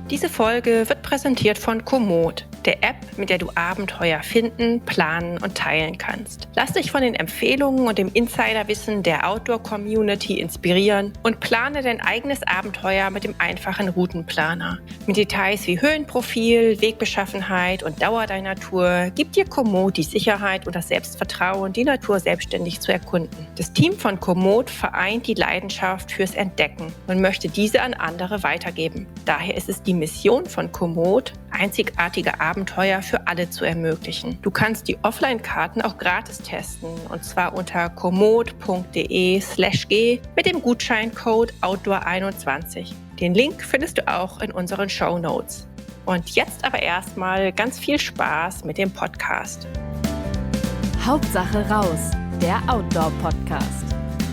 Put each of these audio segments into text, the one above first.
Diese Folge wird präsentiert von Komoot, der App, mit der du Abenteuer finden, planen und teilen kannst. Lass dich von den Empfehlungen und dem Insiderwissen der Outdoor-Community inspirieren und plane dein eigenes Abenteuer mit dem einfachen Routenplaner. Mit Details wie Höhenprofil, Wegbeschaffenheit und Dauer deiner Tour gibt dir Komoot die Sicherheit und das Selbstvertrauen, die Natur selbstständig zu erkunden. Das Team von Komoot vereint die Leidenschaft fürs Entdecken und möchte diese an andere weitergeben. Daher ist es die Mission von Komoot, einzigartige Abenteuer für alle zu ermöglichen. Du kannst die Offline-Karten auch gratis testen, und zwar unter komoot.de/g mit dem Gutscheincode Outdoor21. Den Link findest du auch in unseren Shownotes. Und jetzt aber erstmal ganz viel Spaß mit dem Podcast. Hauptsache raus, der Outdoor-Podcast.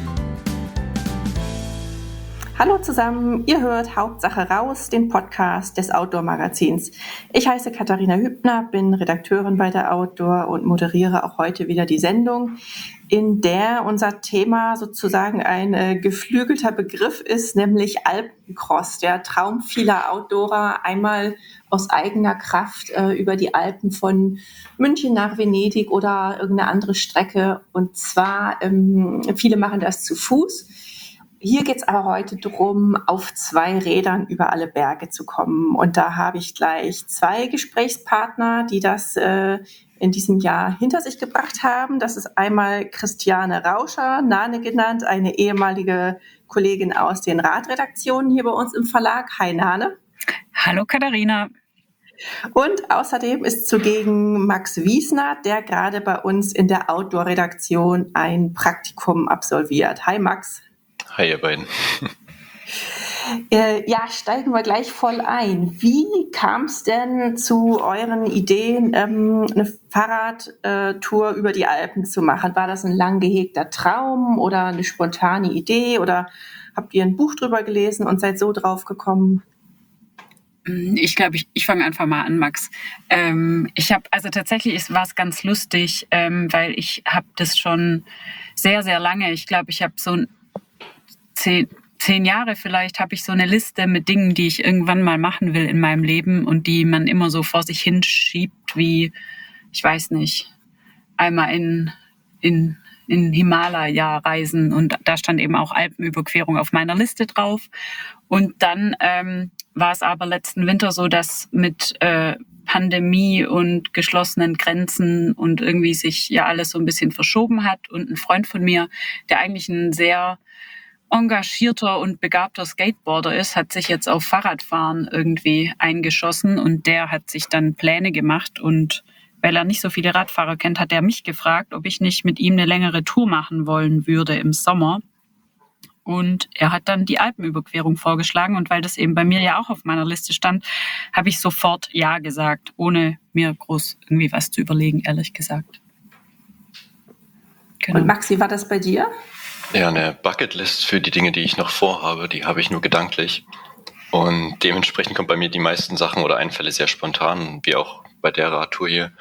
Hallo zusammen, ihr hört Hauptsache raus, den Podcast des Outdoor-Magazins. Ich heiße Katharina Hübner, bin Redakteurin bei der Outdoor und moderiere auch heute wieder die Sendung, in der unser Thema sozusagen ein geflügelter Begriff ist, nämlich Alpencross, der Traum vieler Outdoorer, einmal aus eigener Kraft über die Alpen von München nach Venedig oder irgendeine andere Strecke. Und zwar, viele machen das zu Fuß. Hier geht es aber heute darum, auf 2 Rädern über alle Berge zu kommen. Und da habe ich gleich 2 Gesprächspartner, die das in diesem Jahr hinter sich gebracht haben. Das ist einmal Christiane Rauscher, Nane genannt, eine ehemalige Kollegin aus den Radredaktionen hier bei uns im Verlag. Hi Nane. Hallo Katharina. Und außerdem ist zugegen Max Wiesner, der gerade bei uns in der Outdoor-Redaktion ein Praktikum absolviert. Hi Max. Hi ihr beiden. Ja, steigen wir gleich voll ein. Wie kam es denn zu euren Ideen, eine Fahrradtour über die Alpen zu machen? War das ein lang gehegter Traum oder eine spontane Idee oder habt ihr ein Buch drüber gelesen und seid so drauf gekommen? Ich glaube, ich fange einfach mal an, Max. Tatsächlich war es ganz lustig, weil ich habe das schon sehr, sehr lange. Ich glaube, ich habe so 10 Jahre vielleicht habe ich so eine Liste mit Dingen, die ich irgendwann mal machen will in meinem Leben und die man immer so vor sich hinschiebt, wie, ich weiß nicht, einmal in Himalaya reisen, und da stand eben auch Alpenüberquerung auf meiner Liste drauf. Und dann war es aber letzten Winter so, dass mit Pandemie und geschlossenen Grenzen und irgendwie sich ja alles so ein bisschen verschoben hat, und ein Freund von mir, der eigentlich ein sehr engagierter und begabter Skateboarder ist, hat sich jetzt auf Fahrradfahren irgendwie eingeschossen, und der hat sich dann Pläne gemacht, und weil er nicht so viele Radfahrer kennt, hat er mich gefragt, ob ich nicht mit ihm eine längere Tour machen wollen würde im Sommer. Und er hat dann die Alpenüberquerung vorgeschlagen, und weil das eben bei mir ja auch auf meiner Liste stand, habe ich sofort Ja gesagt, ohne mir groß irgendwie was zu überlegen, ehrlich gesagt. Genau. Und Maxi, war das bei dir? Ja, eine Bucketlist für die Dinge, die ich noch vorhabe, die habe ich nur gedanklich. Und dementsprechend kommt bei mir die meisten Sachen oder Einfälle sehr spontan, wie auch bei der Radtour hier.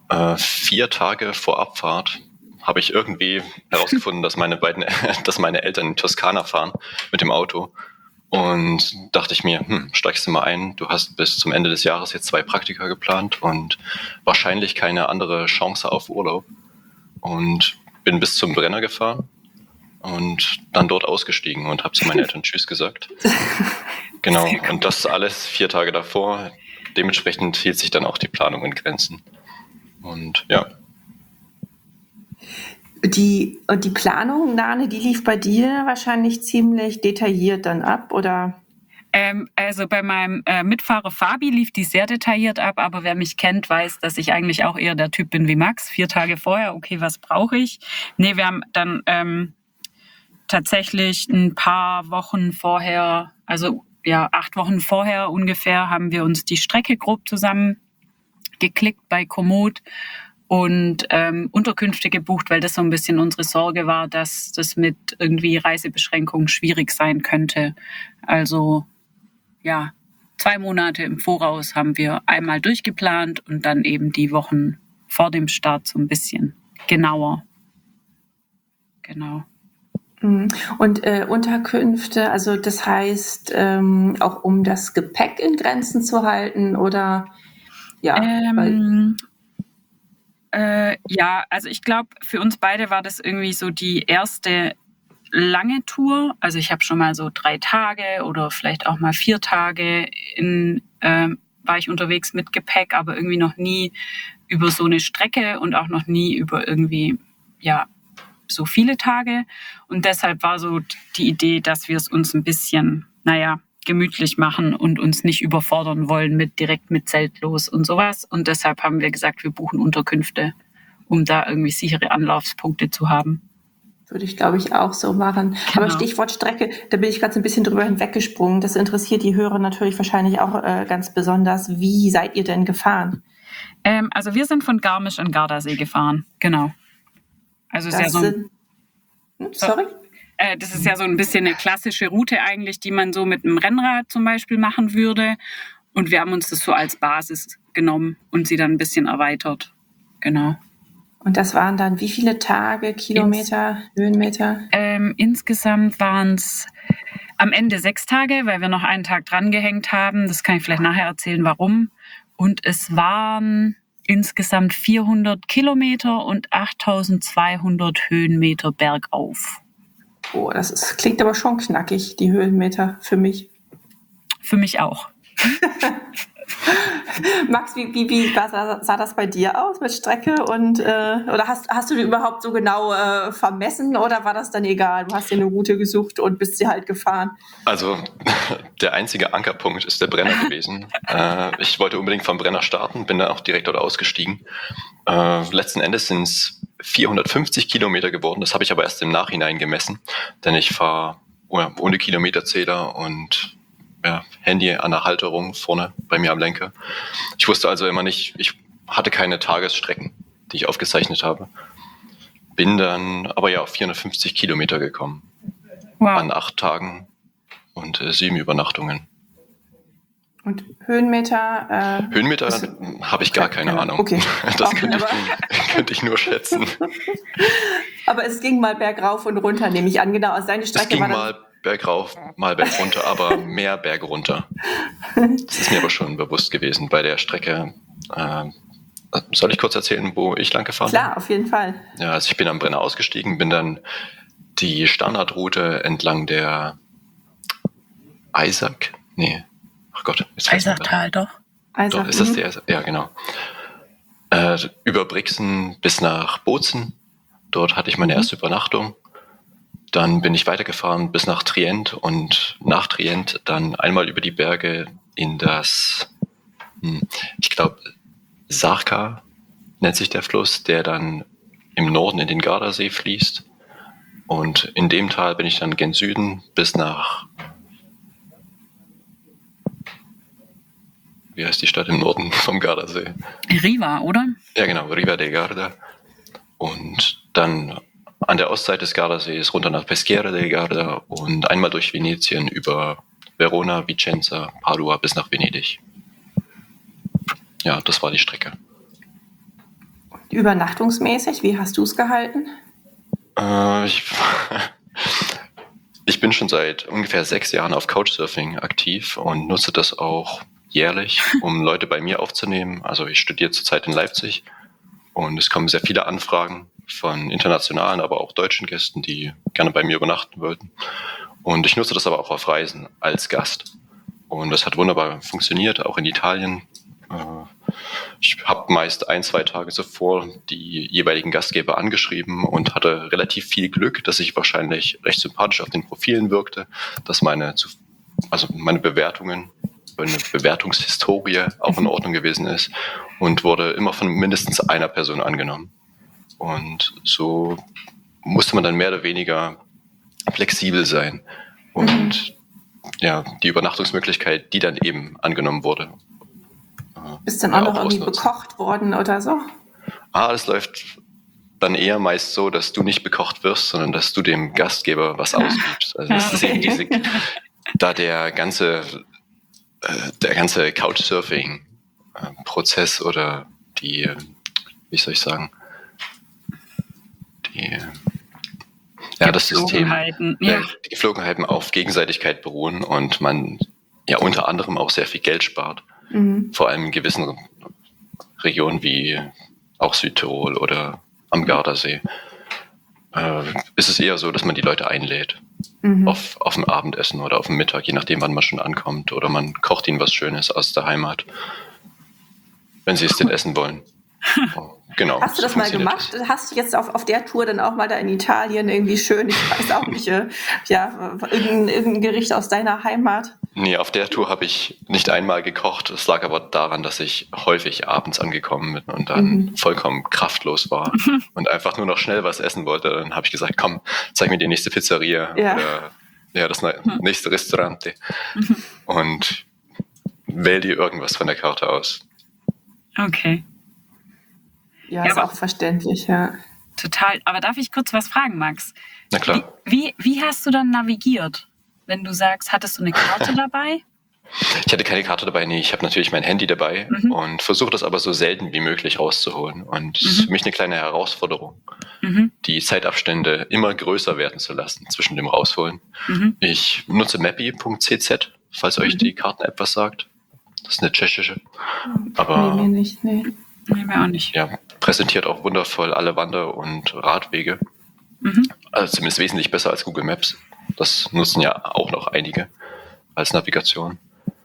4 Tage vor Abfahrt habe ich irgendwie herausgefunden, dass meine Eltern in Toskana fahren mit dem Auto. Und dachte ich mir, steigst du mal ein, du hast bis zum Ende des Jahres jetzt 2 Praktika geplant und wahrscheinlich keine andere Chance auf Urlaub. Und bin bis zum Brenner gefahren und dann dort ausgestiegen und habe zu meinen Eltern Tschüss gesagt. Genau, und das alles 4 Tage davor. Dementsprechend hielt sich dann auch die Planung in Grenzen. Und ja. Die Planung, Nane, die lief bei dir wahrscheinlich ziemlich detailliert dann ab, oder? Also bei meinem Mitfahrer Fabi lief die sehr detailliert ab, aber wer mich kennt, weiß, dass ich eigentlich auch eher der Typ bin wie Max. 4 Tage vorher, okay, was brauche ich? Nee, wir haben dann tatsächlich ein paar Wochen vorher, also ja, 8 Wochen vorher ungefähr, haben wir uns die Strecke grob zusammengeklickt bei Komoot und Unterkünfte gebucht, weil das so ein bisschen unsere Sorge war, dass das mit irgendwie Reisebeschränkungen schwierig sein könnte. Also ja, 2 Monate im Voraus haben wir einmal durchgeplant und dann eben die Wochen vor dem Start so ein bisschen genauer. Genau. Und Unterkünfte, also das heißt auch um das Gepäck in Grenzen zu halten oder ja, Ja, also ich glaube, für uns beide war das irgendwie so die erste lange Tour. Also ich habe schon mal so 3 Tage oder vielleicht auch mal 4 Tage war ich unterwegs mit Gepäck, aber irgendwie noch nie über so eine Strecke und auch noch nie über irgendwie, ja, so viele Tage. Und deshalb war so die Idee, dass wir es uns ein bisschen, gemütlich machen und uns nicht überfordern wollen direkt mit Zelt los und sowas. Und deshalb haben wir gesagt, wir buchen Unterkünfte, um da irgendwie sichere Anlaufspunkte zu haben. Würde ich, glaube ich, auch so machen. Genau. Aber Stichwort Strecke, da bin ich gerade so ein bisschen drüber hinweggesprungen. Das interessiert die Hörer natürlich wahrscheinlich auch ganz besonders. Wie seid ihr denn gefahren? Also wir sind von Garmisch an Gardasee gefahren, genau. Also ist ja so das ist ja so ein bisschen eine klassische Route eigentlich, die man so mit einem Rennrad zum Beispiel machen würde. Und wir haben uns das so als Basis genommen und sie dann ein bisschen erweitert. Genau. Und das waren dann wie viele Tage, Kilometer, Höhenmeter? Insgesamt waren es am Ende 6 Tage, weil wir noch einen Tag dran gehängt haben. Das kann ich vielleicht nachher erzählen, warum. Und es waren insgesamt 400 Kilometer und 8.200 Höhenmeter bergauf. Oh, klingt aber schon knackig, die Höhenmeter für mich. Für mich auch. Max, wie sah das bei dir aus mit Strecke? Und oder hast du die überhaupt so genau vermessen oder war das dann egal? Du hast dir eine Route gesucht und bist sie halt gefahren. Also der einzige Ankerpunkt ist der Brenner gewesen. Ich wollte unbedingt vom Brenner starten, bin dann auch direkt dort ausgestiegen. Letzten Endes sind es 450 Kilometer geworden. Das habe ich aber erst im Nachhinein gemessen, denn ich fahre ohne Kilometerzähler und Handy an der Halterung vorne bei mir am Lenker. Ich wusste also immer nicht, ich hatte keine Tagesstrecken, die ich aufgezeichnet habe. Bin dann aber auf 450 Kilometer gekommen. Wow. An 8 Tagen und 7 Übernachtungen. Und Höhenmeter? Höhenmeter habe ich gar keine Ahnung. Okay. Das könnte ich nur schätzen. Aber es ging mal bergauf und runter, nehme ich an. Genau, also deine Strecke es ging mal bergauf, mal bergunter, aber mehr bergunter. Das ist mir aber schon bewusst gewesen bei der Strecke. Soll ich kurz erzählen, wo ich lang gefahren bin? Klar, auf jeden Fall. Ja, also ich bin am Brenner ausgestiegen, bin dann die Standardroute entlang der Eisacktal, doch. Doch, ist das der? Ja, genau. Über Brixen bis nach Bozen. Dort hatte ich meine erste Übernachtung. Dann bin ich weitergefahren bis nach Trient und nach Trient dann einmal über die Berge in das, ich glaube, Sarka nennt sich der Fluss, der dann im Norden in den Gardasee fließt. Und in dem Tal bin ich dann gen Süden bis nach, wie heißt die Stadt im Norden vom Gardasee? Riva, oder? Ja, genau, Riva del Garda. Und dann an der Ostseite des Gardasees runter nach Peschiera del Garda und einmal durch Venetien über Verona, Vicenza, Padua bis nach Venedig. Ja, das war die Strecke. Übernachtungsmäßig, wie hast du es gehalten? Ich bin schon seit ungefähr 6 Jahren auf Couchsurfing aktiv und nutze das auch jährlich, um Leute bei mir aufzunehmen. Also ich studiere zurzeit in Leipzig und es kommen sehr viele Anfragen von internationalen, aber auch deutschen Gästen, die gerne bei mir übernachten wollten. Und ich nutze das aber auch auf Reisen als Gast. Und das hat wunderbar funktioniert, auch in Italien. Ich habe meist 1-2 Tage zuvor die jeweiligen Gastgeber angeschrieben und hatte relativ viel Glück, dass ich wahrscheinlich recht sympathisch auf den Profilen wirkte, dass meine Bewertungen, meine Bewertungshistorie auch in Ordnung gewesen ist und wurde immer von mindestens einer Person angenommen. Und so musste man dann mehr oder weniger flexibel sein. Und die Übernachtungsmöglichkeit, die dann eben angenommen wurde. Bist dann auch noch irgendwie bekocht worden oder so? Das läuft dann eher meist so, dass du nicht bekocht wirst, sondern dass du dem Gastgeber was ausgibst. Also das ist eben der ganze Couchsurfing-Prozess oder Ja, das System, Geflogenheiten, ja. die Geflogenheiten auf Gegenseitigkeit beruhen und man ja unter anderem auch sehr viel Geld spart. Vor allem in gewissen Regionen wie auch Südtirol oder am Gardasee ist es eher so, dass man die Leute einlädt auf ein Abendessen oder auf den Mittag, je nachdem, wann man schon ankommt. Oder man kocht ihnen was Schönes aus der Heimat, wenn sie es denn essen wollen. Genau. Hast du das mal gemacht? Hast du jetzt auf der Tour dann auch mal da in Italien irgendwie schön, ich weiß auch nicht, irgendein Gericht aus deiner Heimat? Nee, auf der Tour habe ich nicht einmal gekocht. Es lag aber daran, dass ich häufig abends angekommen bin und dann vollkommen kraftlos war und einfach nur noch schnell was essen wollte. Dann habe ich gesagt, komm, zeig mir die nächste Pizzeria oder das nächste Restaurante und wähl dir irgendwas von der Karte aus. Okay. Ja, ist auch verständlich, ja. Total. Aber darf ich kurz was fragen, Max? Na klar. Wie hast du dann navigiert? Wenn du sagst, hattest du eine Karte dabei? Ich hatte keine Karte dabei, nee. Ich habe natürlich mein Handy dabei und versuche das aber so selten wie möglich rauszuholen. Und es ist für mich eine kleine Herausforderung, die Zeitabstände immer größer werden zu lassen zwischen dem Rausholen. Ich nutze mappy.cz, falls euch die Karten-App was sagt. Das ist eine tschechische. Aber Nee, mir nicht, nee. Nee, mir auch nicht. Ja, präsentiert auch wundervoll alle Wander- und Radwege. Also zumindest wesentlich besser als Google Maps. Das nutzen ja auch noch einige als Navigation.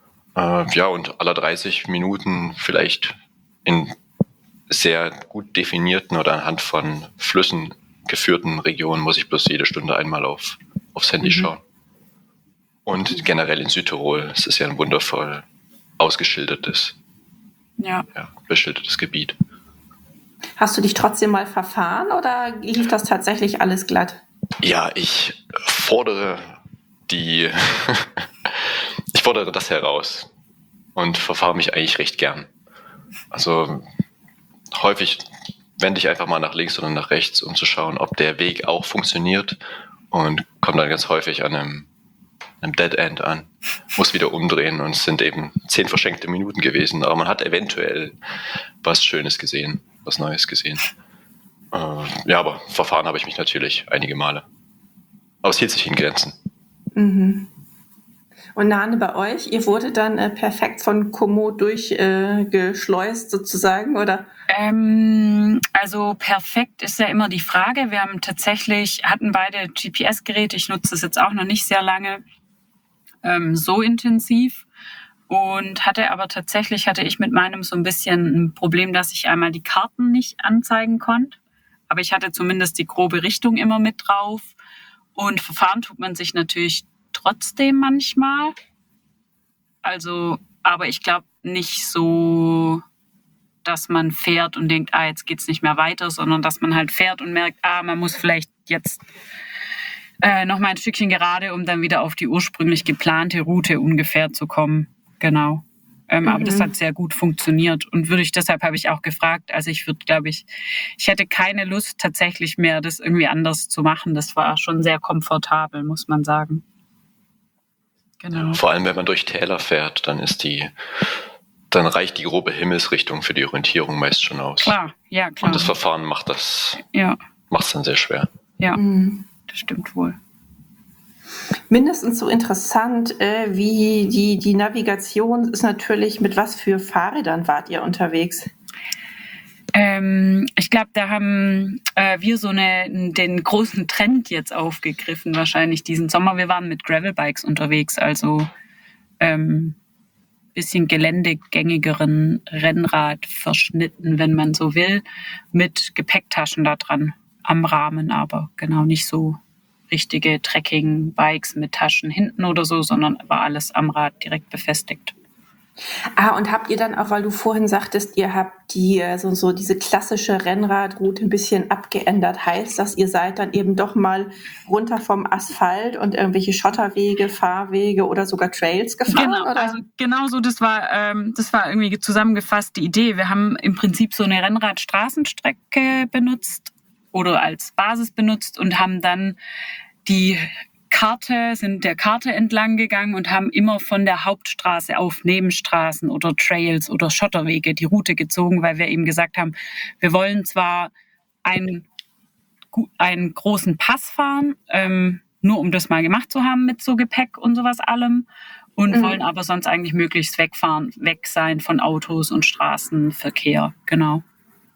Und alle 30 Minuten vielleicht in sehr gut definierten oder anhand von Flüssen geführten Regionen muss ich bloß jede Stunde einmal aufs Handy schauen. Und generell in Südtirol, es ist ja ein wundervoll ausgeschildertes, beschildertes Gebiet. Hast du dich trotzdem mal verfahren oder lief das tatsächlich alles glatt? Ja, ich fordere das heraus und verfahre mich eigentlich recht gern. Also häufig wende ich einfach mal nach links oder nach rechts, um zu schauen, ob der Weg auch funktioniert und komme dann ganz häufig an einem Dead End an, muss wieder umdrehen und es sind eben 10 verschenkte Minuten gewesen, aber man hat eventuell was Schönes gesehen, was Neues gesehen. Aber verfahren habe ich mich natürlich einige Male. Aber es hielt sich in Grenzen. Und Nane, bei euch, ihr wurdet dann perfekt von Komoot durchgeschleust sozusagen, oder? Also perfekt ist ja immer die Frage. Wir hatten beide GPS-Geräte. Ich nutze das jetzt auch noch nicht sehr lange so intensiv und hatte ich mit meinem so ein bisschen ein Problem, dass ich einmal die Karten nicht anzeigen konnte. Aber ich hatte zumindest die grobe Richtung immer mit drauf. Und verfahren tut man sich natürlich trotzdem manchmal. Also, aber ich glaube nicht so, dass man fährt und denkt, jetzt geht's nicht mehr weiter, sondern dass man halt fährt und merkt, man muss vielleicht jetzt noch mal ein Stückchen gerade, um dann wieder auf die ursprünglich geplante Route ungefähr zu kommen. Genau. Aber das hat sehr gut funktioniert und deshalb habe ich auch gefragt, also ich hätte keine Lust tatsächlich mehr, das irgendwie anders zu machen. Das war schon sehr komfortabel, muss man sagen. Genau. Ja, vor allem, wenn man durch Täler fährt, dann reicht die grobe Himmelsrichtung für die Orientierung meist schon aus. Klar. Und das Verfahren macht es dann sehr schwer. Ja, das stimmt wohl. Mindestens so interessant wie die Navigation ist natürlich, mit was für Fahrrädern wart ihr unterwegs? Ich glaube, da haben wir den großen Trend jetzt aufgegriffen, wahrscheinlich diesen Sommer. Wir waren mit Gravelbikes unterwegs, also bisschen geländegängigeren Rennrad verschnitten, wenn man so will, mit Gepäcktaschen da dran am Rahmen, aber genau nicht so richtige Trekking-Bikes mit Taschen hinten oder so, sondern war alles am Rad direkt befestigt. Und habt ihr dann auch, weil du vorhin sagtest, ihr habt diese klassische Rennradroute ein bisschen abgeändert, heißt das, ihr seid dann eben doch mal runter vom Asphalt und irgendwelche Schotterwege, Fahrwege oder sogar Trails gefahren? Genau, oder? also genau so, das war irgendwie zusammengefasst die Idee. Wir haben im Prinzip so eine Rennradstraßenstrecke benutzt oder als Basis benutzt und haben dann sind der Karte entlang gegangen und haben immer von der Hauptstraße auf Nebenstraßen oder Trails oder Schotterwege die Route gezogen, weil wir eben gesagt haben, wir wollen zwar ein einen großen Pass fahren, nur um das mal gemacht zu haben mit so Gepäck und sowas allem. Und wollen aber sonst eigentlich möglichst weg sein von Autos und Straßenverkehr. Genau.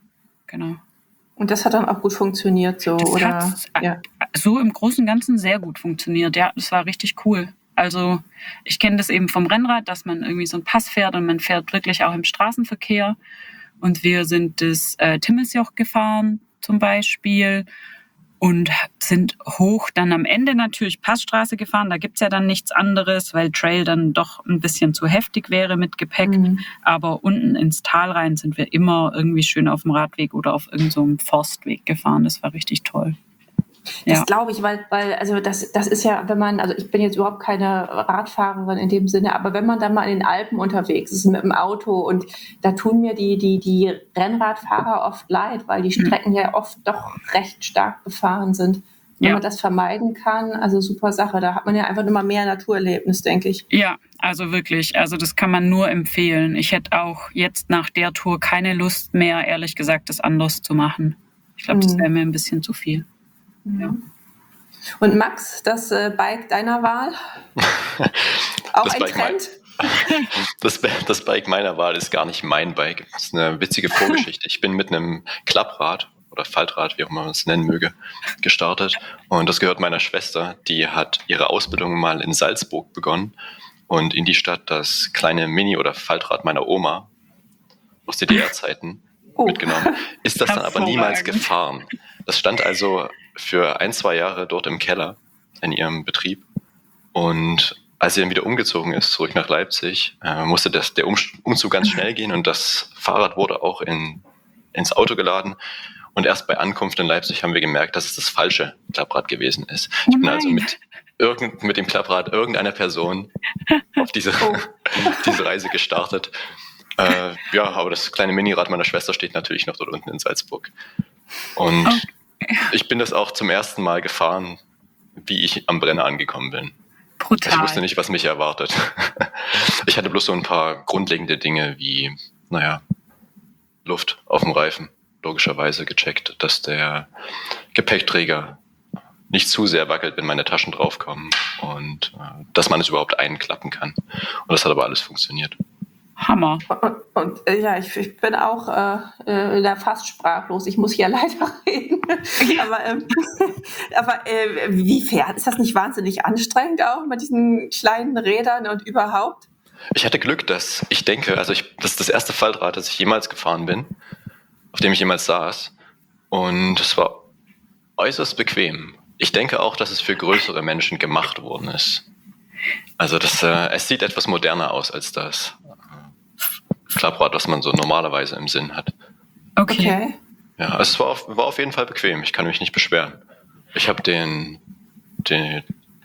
Und das hat dann auch gut funktioniert, so, Das oder? hat Ja. so im Großen und Ganzen sehr gut funktioniert. Ja, das war richtig cool. Also ich kenne das eben vom Rennrad, dass man irgendwie so einen Pass fährt und man fährt wirklich auch im Straßenverkehr. Und wir sind das Timmelsjoch gefahren zum Beispiel und sind hoch dann am Ende natürlich Passstraße gefahren. Da gibt's ja dann nichts anderes, weil Trail dann doch ein bisschen zu heftig wäre mit Gepäck. Aber unten ins Tal rein sind wir immer irgendwie schön auf dem Radweg oder auf irgendeinem so einem Forstweg gefahren. Das war richtig toll. Das glaube ich, weil also das ist ja, wenn man, also ich bin jetzt überhaupt keine Radfahrerin in dem Sinne, aber wenn man dann mal in den Alpen unterwegs ist mit dem Auto und da tun mir die Rennradfahrer oft leid, weil die Strecken ja oft doch recht stark befahren sind. Wenn man das vermeiden kann, also super Sache, da hat man ja einfach immer mehr Naturerlebnis, denke ich. Ja, also wirklich, also das kann man nur empfehlen. Ich hätte auch jetzt nach der Tour keine Lust mehr, ehrlich gesagt, das anders zu machen. Ich glaube, das wäre mir ein bisschen zu viel. Ja. Und Max, das Bike deiner Wahl? Auch Das ein Bike Trend? Das Bike meiner Wahl ist gar nicht mein Bike. Das ist eine witzige Vorgeschichte. Ich bin mit einem Klapprad oder Faltrad, wie auch immer man es nennen möge, gestartet. Und das gehört meiner Schwester. Die hat ihre Ausbildung mal in Salzburg begonnen und in die Stadt das kleine Mini- oder Faltrad meiner Oma aus DDR-Zeiten mitgenommen. Ist das dann aber niemals gefahren. Das stand also für 1-2 Jahre dort im Keller in ihrem Betrieb. Und als sie dann wieder umgezogen ist, zurück nach Leipzig, musste der Umzug ganz schnell gehen und das Fahrrad wurde auch ins Auto geladen. Und erst bei Ankunft in Leipzig haben wir gemerkt, dass es das falsche Klapprad gewesen ist. Ich bin also mit dem Klapprad irgendeiner Person auf diese Reise gestartet. Aber das kleine Minirad meiner Schwester steht natürlich noch dort unten in Salzburg. Und ich bin das auch zum ersten Mal gefahren, wie ich am Brenner angekommen bin. Brutal. Ich wusste nicht, was mich erwartet. Ich hatte bloß so ein paar grundlegende Dinge wie, Luft auf dem Reifen. Logischerweise gecheckt, dass der Gepäckträger nicht zu sehr wackelt, wenn meine Taschen draufkommen und dass man es überhaupt einklappen kann. Und das hat aber alles funktioniert. Hammer. Und ich bin auch da fast sprachlos. Ich muss hier leider reden. aber wie fährt? Ist das nicht wahnsinnig anstrengend auch mit diesen kleinen Rädern und überhaupt? Ich hatte Glück, dass ich denke, das ist das erste Faltrad, das ich jemals gefahren bin, auf dem ich jemals saß. Und es war äußerst bequem. Ich denke auch, dass es für größere Menschen gemacht worden ist. Also es sieht etwas moderner aus als das Klapprad, was man so normalerweise im Sinn hat. Okay. Ja, also es war auf jeden Fall bequem. Ich kann mich nicht beschweren. Ich habe die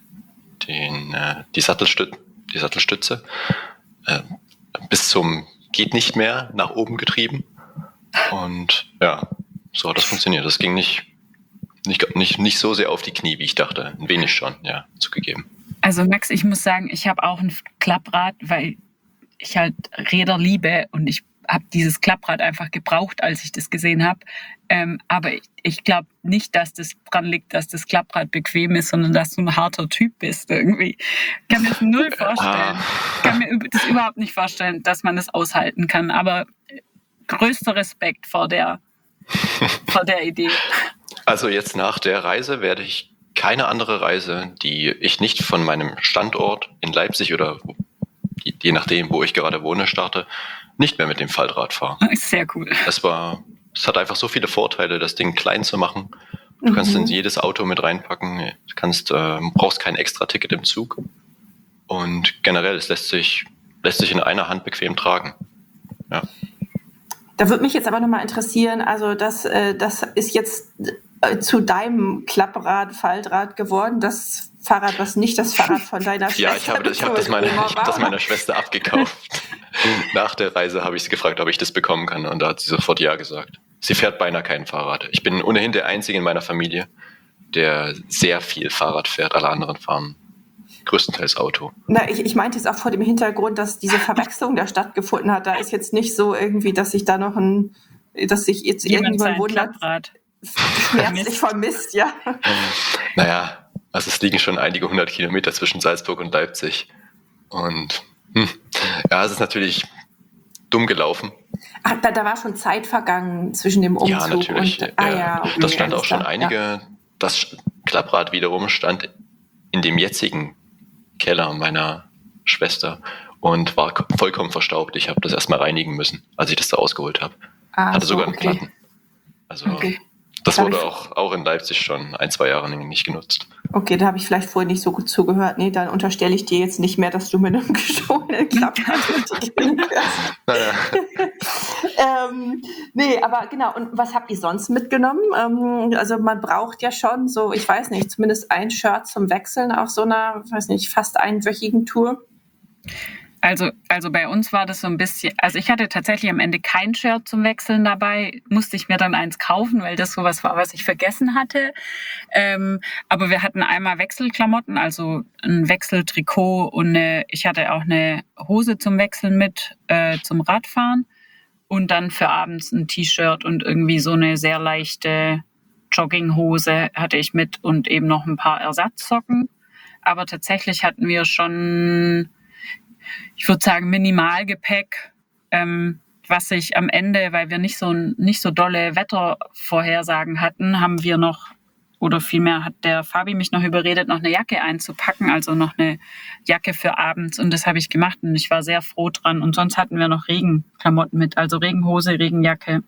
Sattelstütze bis zum geht nicht mehr nach oben getrieben. Und ja, so hat das funktioniert. Das ging nicht so sehr auf die Knie, wie ich dachte. Ein wenig schon, ja, zugegeben. Also Max, ich muss sagen, ich habe auch ein Klapprad, weil ich halt Räder liebe und ich habe dieses Klapprad einfach gebraucht, als ich das gesehen habe. Aber ich glaube nicht, dass das dran liegt, dass das Klapprad bequem ist, sondern dass du ein harter Typ bist irgendwie. Ich kann mir das null vorstellen. Ich kann mir das überhaupt nicht vorstellen, dass man das aushalten kann. Aber größter Respekt vor der Idee. Also jetzt nach der Reise werde ich keine andere Reise, die ich nicht von meinem Standort in Leipzig oder je nachdem, wo ich gerade wohne, starte, nicht mehr mit dem Faltrad fahre. Sehr cool. Es hat einfach so viele Vorteile, das Ding klein zu machen. Du kannst in jedes Auto mit reinpacken. Du brauchst kein extra Ticket im Zug. Und generell, es lässt sich in einer Hand bequem tragen. Ja. Da würde mich jetzt aber nochmal interessieren, also das ist jetzt zu deinem Klapprad, Faltrad geworden, das Fahrrad, was nicht das Fahrrad von deiner Schwester. Ja, ich habe das meiner Schwester abgekauft. Nach der Reise habe ich sie gefragt, ob ich das bekommen kann, und da hat sie sofort ja gesagt. Sie fährt beinahe kein Fahrrad. Ich bin ohnehin der Einzige in meiner Familie, der sehr viel Fahrrad fährt. Alle anderen fahren größtenteils Auto. Na, ich meinte es auch vor dem Hintergrund, dass diese Verwechslung da stattgefunden hat. Da ist jetzt nicht so irgendwie, dass sich da noch dass sich jetzt irgendwann wundert. schmerzlich vermisst, ja. Naja, also es liegen schon einige 100 Kilometer zwischen Salzburg und Leipzig. Und ja, es ist natürlich dumm gelaufen. Ach, da war schon Zeit vergangen zwischen dem Umzug. Ja, natürlich. Und, okay, das stand auch schon klar, einige. Ja. Das Klapprad wiederum stand in dem jetzigen Keller meiner Schwester und war vollkommen verstaubt. Ich habe das erstmal reinigen müssen, als ich das da ausgeholt habe. Hatte sogar einen Platten. Also das wurde auch in Leipzig schon 1-2 Jahre nicht genutzt. Okay, da habe ich vielleicht vorher nicht so gut zugehört. Nee, dann unterstelle ich dir jetzt nicht mehr, dass du mit einem gestohlenen Klapprad drin bist. Naja. Nee, aber genau. Und was habt ihr sonst mitgenommen? Also man braucht ja schon so, ich weiß nicht, zumindest ein Shirt zum Wechseln auf so einer, weiß nicht, fast einwöchigen Tour. Also bei uns war das so ein bisschen, also ich hatte tatsächlich am Ende kein Shirt zum Wechseln dabei, musste ich mir dann eins kaufen, weil das sowas war, was ich vergessen hatte. Aber wir hatten einmal Wechselklamotten, also ein Wechseltrikot und ich hatte auch eine Hose zum Wechseln mit, zum Radfahren und dann für abends ein T-Shirt und irgendwie so eine sehr leichte Jogginghose hatte ich mit und eben noch ein paar Ersatzsocken. Aber tatsächlich hatten wir schon, ich würde sagen, Minimalgepäck, was sich am Ende, weil wir nicht so dolle Wettervorhersagen hatten, haben wir noch, oder vielmehr hat der Fabi mich noch überredet, noch eine Jacke einzupacken, also noch eine Jacke für abends, und das habe ich gemacht und ich war sehr froh dran. Und sonst hatten wir noch Regenklamotten mit, also Regenhose, Regenjacke,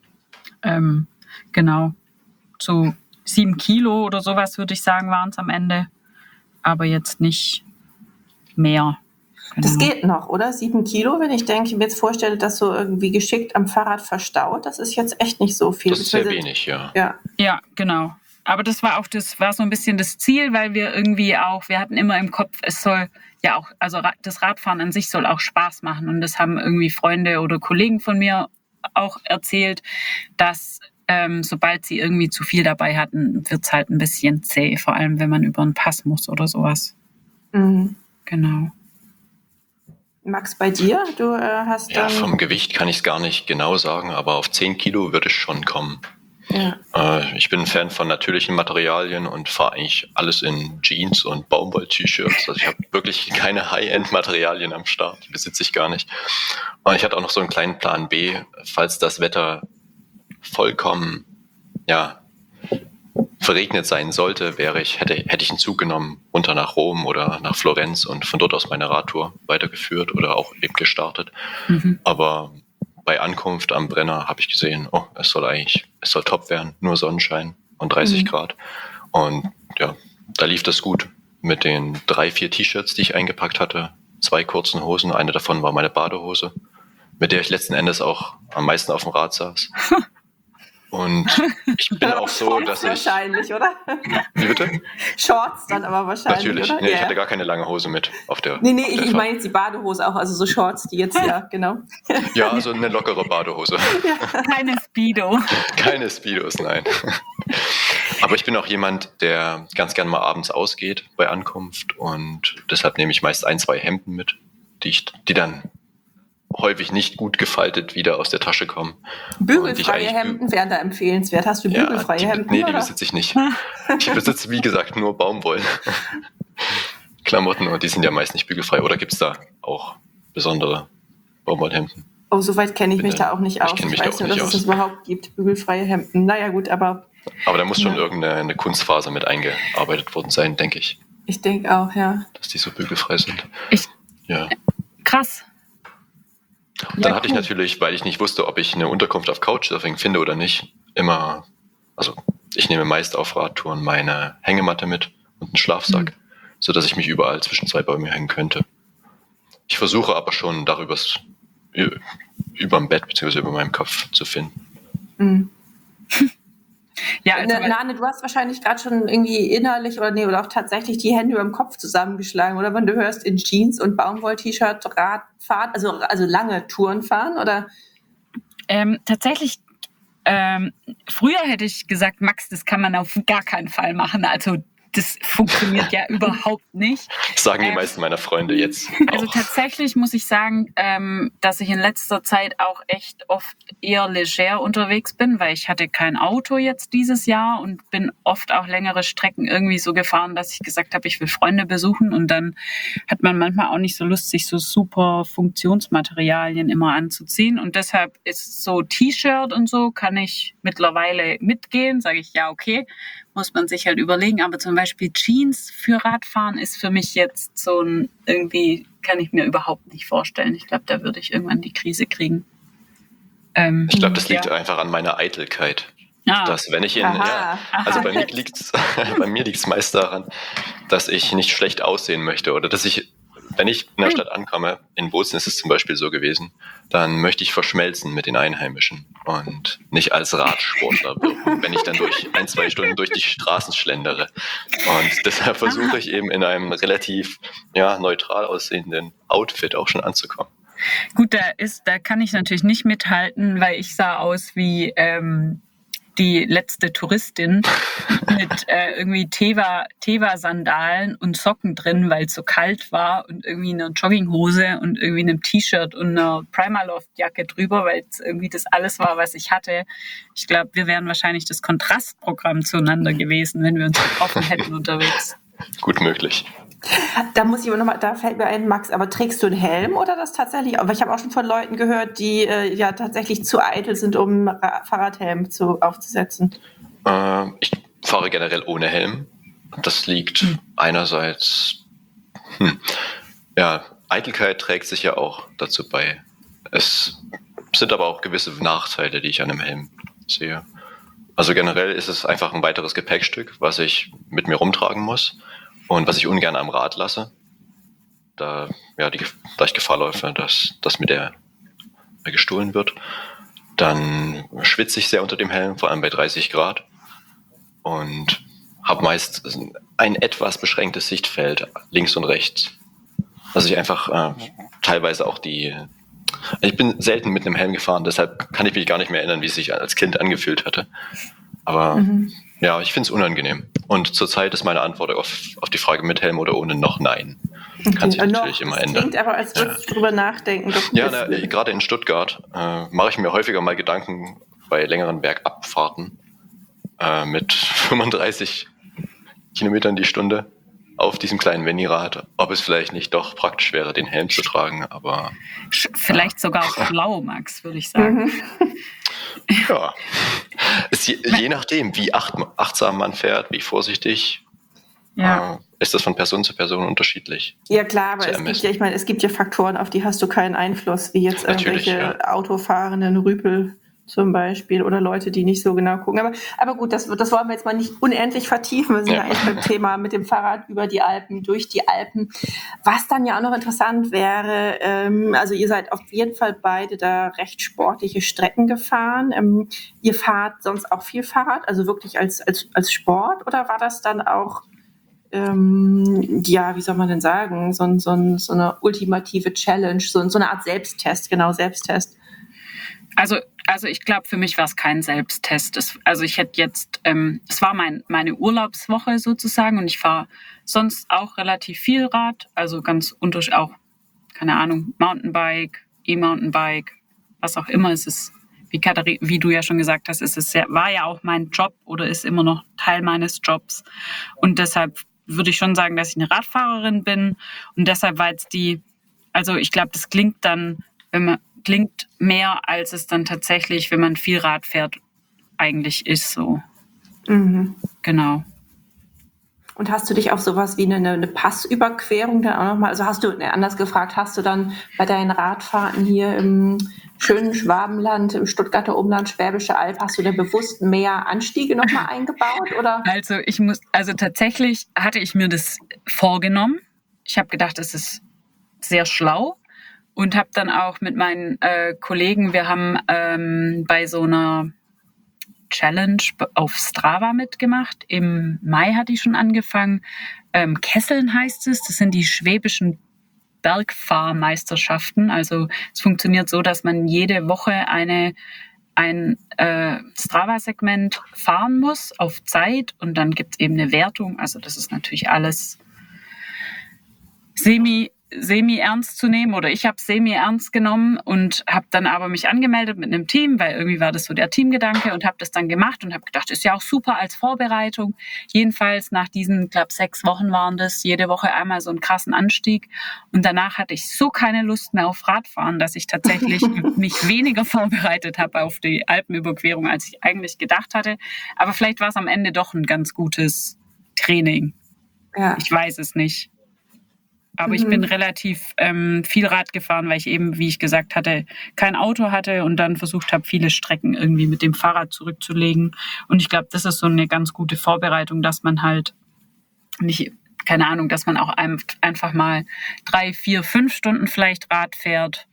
genau, so 7 Kilo oder sowas, würde ich sagen, waren es am Ende, aber jetzt nicht mehr. Genau. Das geht noch, oder? 7 Kilo, wenn ich denke, mir jetzt vorstelle, das so irgendwie geschickt am Fahrrad verstaut, das ist jetzt echt nicht so viel. Das ist sehr wenig, ja. Ja, genau. Aber das war so ein bisschen das Ziel, weil wir irgendwie auch, wir hatten immer im Kopf, es soll ja auch, also das Radfahren an sich soll auch Spaß machen. Und das haben irgendwie Freunde oder Kollegen von mir auch erzählt, dass sobald sie irgendwie zu viel dabei hatten, wird es halt ein bisschen zäh, vor allem wenn man über einen Pass muss oder sowas. Mhm. Genau. Max, bei dir? Du hast ja, vom Gewicht kann ich es gar nicht genau sagen, aber auf 10 Kilo würde es schon kommen. Ja. Ich bin ein Fan von natürlichen Materialien und fahre eigentlich alles in Jeans und Baumwoll-T-Shirts. Also ich habe wirklich keine High-End-Materialien am Start, die besitze ich gar nicht. Und ich hatte auch noch so einen kleinen Plan B, falls das Wetter vollkommen verregnet sein sollte, hätte ich einen Zug genommen, runter nach Rom oder nach Florenz und von dort aus meine Radtour weitergeführt oder auch eben gestartet. Mhm. Aber bei Ankunft am Brenner habe ich gesehen, es soll top werden, nur Sonnenschein und 30 Grad. Und ja, da lief das gut mit den 3-4 T-Shirts, die ich eingepackt hatte, 2 kurzen Hosen, eine davon war meine Badehose, mit der ich letzten Endes auch am meisten auf dem Rad saß. Und ich bin auch so, dass ich... Wahrscheinlich, oder? Wie bitte? Shorts dann aber wahrscheinlich, natürlich. Oder? Nee, ich hatte gar keine lange Hose mit auf der ich meine jetzt die Badehose auch, also so Shorts, die jetzt, ja, genau. Ja, also eine lockere Badehose. Ja. Keine Speedo. Keine Speedos, nein. Aber ich bin auch jemand, der ganz gern mal abends ausgeht bei Ankunft und deshalb nehme ich meist 1-2 Hemden mit, die dann häufig nicht gut gefaltet wieder aus der Tasche kommen. Bügelfreie Hemden wären da empfehlenswert. Hast du bügelfreie Hemden? Nee, die besitze ich nicht. Ich besitze, wie gesagt, nur Baumwoll. Klamotten und die sind ja meist nicht bügelfrei. Oder gibt es da auch besondere Baumwollhemden? Oh, soweit kenne ich mich da auch nicht aus. Ich weiß nur, dass es das überhaupt gibt, bügelfreie Hemden. Naja gut, aber da muss schon irgendeine Kunstfaser mit eingearbeitet worden sein, denke ich. Ich denke auch, ja. Dass die so bügelfrei sind. Krass. Und dann hatte ich natürlich, weil ich nicht wusste, ob ich eine Unterkunft auf Couchsurfing finde oder nicht, ich nehme meist auf Radtouren meine Hängematte mit und einen Schlafsack, sodass ich mich überall zwischen 2 Bäume hängen könnte. Ich versuche aber schon über dem Bett bzw. über meinem Kopf zu finden. Mhm. Ja, also Nane, du hast wahrscheinlich gerade schon irgendwie innerlich oder auch tatsächlich die Hände über dem Kopf zusammengeschlagen, oder? Wenn du hörst, in Jeans und Baumwoll-T-Shirt Radfahren, also lange Touren fahren, oder? Tatsächlich, früher hätte ich gesagt, Max, das kann man auf gar keinen Fall machen. Also das funktioniert ja überhaupt nicht. Das sagen die meisten meiner Freunde jetzt Also auch. tatsächlich muss ich sagen, dass ich in letzter Zeit auch echt oft eher leger unterwegs bin, weil ich hatte kein Auto jetzt dieses Jahr und bin oft auch längere Strecken irgendwie so gefahren, dass ich gesagt habe, ich will Freunde besuchen, und dann hat man manchmal auch nicht so Lust, sich so super Funktionsmaterialien immer anzuziehen, und deshalb ist so T-Shirt und so kann ich mittlerweile mitgehen, sage ich, ja, okay, muss man sich halt überlegen, aber zum Beispiel Jeans für Radfahren ist für mich jetzt so ein, irgendwie kann ich mir überhaupt nicht vorstellen. Ich glaube, da würde ich irgendwann die Krise kriegen. Ich glaube, das liegt einfach an meiner Eitelkeit. Dass wenn ich also bei mir liegt's meist daran, dass ich nicht schlecht aussehen möchte, oder dass ich, wenn ich in der Stadt ankomme, in Bozen ist es zum Beispiel so gewesen, dann möchte ich verschmelzen mit den Einheimischen und nicht als Radsportler wirken, wenn ich dann durch 1-2 Stunden durch die Straßen schlendere. Und deshalb versuche ich eben in einem relativ neutral aussehenden Outfit auch schon anzukommen. Gut, da kann ich natürlich nicht mithalten, weil ich sah aus wie die letzte Touristin mit irgendwie Teva-Sandalen und Socken drin, weil es so kalt war, und irgendwie einer Jogginghose und irgendwie einem T-Shirt und einer Primaloft-Jacke drüber, weil es irgendwie das alles war, was ich hatte. Ich glaube, wir wären wahrscheinlich das Kontrastprogramm zueinander gewesen, wenn wir uns getroffen hätten unterwegs. Gut möglich. Da muss ich aber nochmal, da fällt mir ein, Max, aber trägst du einen Helm oder das tatsächlich? Aber ich habe auch schon von Leuten gehört, die tatsächlich zu eitel sind, um Fahrradhelm aufzusetzen. Ich fahre generell ohne Helm. Das liegt einerseits, Eitelkeit trägt sich ja auch dazu bei. Es sind aber auch gewisse Nachteile, die ich an einem Helm sehe. Also generell ist es einfach ein weiteres Gepäckstück, was ich mit mir rumtragen muss. Und was ich ungern am Rad lasse, da ich Gefahr laufe, dass mir der gestohlen wird. Dann schwitze ich sehr unter dem Helm, vor allem bei 30 Grad. Und habe meist ein etwas beschränktes Sichtfeld links und rechts. Also ich einfach teilweise auch ich bin selten mit einem Helm gefahren, deshalb kann ich mich gar nicht mehr erinnern, wie es sich als Kind angefühlt hatte. Aber ich finde es unangenehm. Und zurzeit ist meine Antwort auf die Frage mit Helm oder ohne noch nein. Kann sich natürlich immer ändern. Klingt aber, als würdest du drüber nachdenken. Gerade in Stuttgart mache ich mir häufiger mal Gedanken bei längeren Bergabfahrten mit 35 Kilometern die Stunde auf diesem kleinen Veni-Rad, ob es vielleicht nicht doch praktisch wäre, den Helm zu tragen, aber... Vielleicht sogar schlau, Max, würde ich sagen. Ja, je nachdem, wie achtsam man fährt, wie vorsichtig, ist das von Person zu Person unterschiedlich. Ja klar, aber es gibt ja Faktoren, auf die hast du keinen Einfluss, wie jetzt irgendwelche autofahrenden Rüpel zum Beispiel oder Leute, die nicht so genau gucken. Aber gut, das wollen wir jetzt mal nicht unendlich vertiefen. Wir sind ja eigentlich beim Thema mit dem Fahrrad über die Alpen, durch die Alpen. Was dann ja auch noch interessant wäre, also ihr seid auf jeden Fall beide da recht sportliche Strecken gefahren. Ihr fahrt sonst auch viel Fahrrad, also wirklich als Sport, oder war das dann auch wie soll man denn sagen, so eine ultimative Challenge, so eine Art Selbsttest. Also ich glaube, für mich war es kein Selbsttest. Ich hätte jetzt, es war meine Urlaubswoche sozusagen, und ich fahre sonst auch relativ viel Rad, also ganz auch, keine Ahnung, Mountainbike, E-Mountainbike, was auch immer es ist. Wie du ja schon gesagt hast, war ja auch mein Job oder ist immer noch Teil meines Jobs. Und deshalb würde ich schon sagen, dass ich eine Radfahrerin bin. Und deshalb war jetzt ich glaube, das klingt dann, klingt mehr, als es dann tatsächlich, wenn man viel Rad fährt, eigentlich ist so. Mhm. Genau. Und hast du dich auf sowas wie eine Passüberquerung dann auch nochmal, also hast du, anders gefragt, hast du dann bei deinen Radfahrten hier im schönen Schwabenland, im Stuttgarter Umland, Schwäbische Alb, hast du da bewusst mehr Anstiege nochmal eingebaut, oder? Also tatsächlich hatte ich mir das vorgenommen. Ich habe gedacht, es ist sehr schlau. Und habe dann auch mit meinen Kollegen, wir haben bei so einer Challenge auf Strava mitgemacht. Im Mai hatte ich schon angefangen. Kesseln heißt es. Das sind die schwäbischen Bergfahrmeisterschaften. Also es funktioniert so, dass man jede Woche eine ein Strava-Segment fahren muss auf Zeit und dann gibt es eben eine Wertung. Also das ist natürlich alles semi-ernst zu nehmen, oder ich habe es semi-ernst genommen und habe dann aber mich angemeldet mit einem Team, weil irgendwie war das so der Teamgedanke, und habe das dann gemacht und habe gedacht, ist ja auch super als Vorbereitung. Jedenfalls nach diesen, glaube 6 Wochen waren das, jede Woche einmal so einen krassen Anstieg, und danach hatte ich so keine Lust mehr auf Radfahren, dass ich tatsächlich mich weniger vorbereitet habe auf die Alpenüberquerung, als ich eigentlich gedacht hatte. Aber vielleicht war es am Ende doch ein ganz gutes Training. Ja. Ich weiß es nicht. Aber ich bin relativ viel Rad gefahren, weil ich eben, wie ich gesagt hatte, kein Auto hatte und dann versucht habe, viele Strecken irgendwie mit dem Fahrrad zurückzulegen. Und ich glaube, das ist so eine ganz gute Vorbereitung, dass man halt nicht, keine Ahnung, dass man auch einfach mal 3, 4, 5 Stunden vielleicht Rad fährt,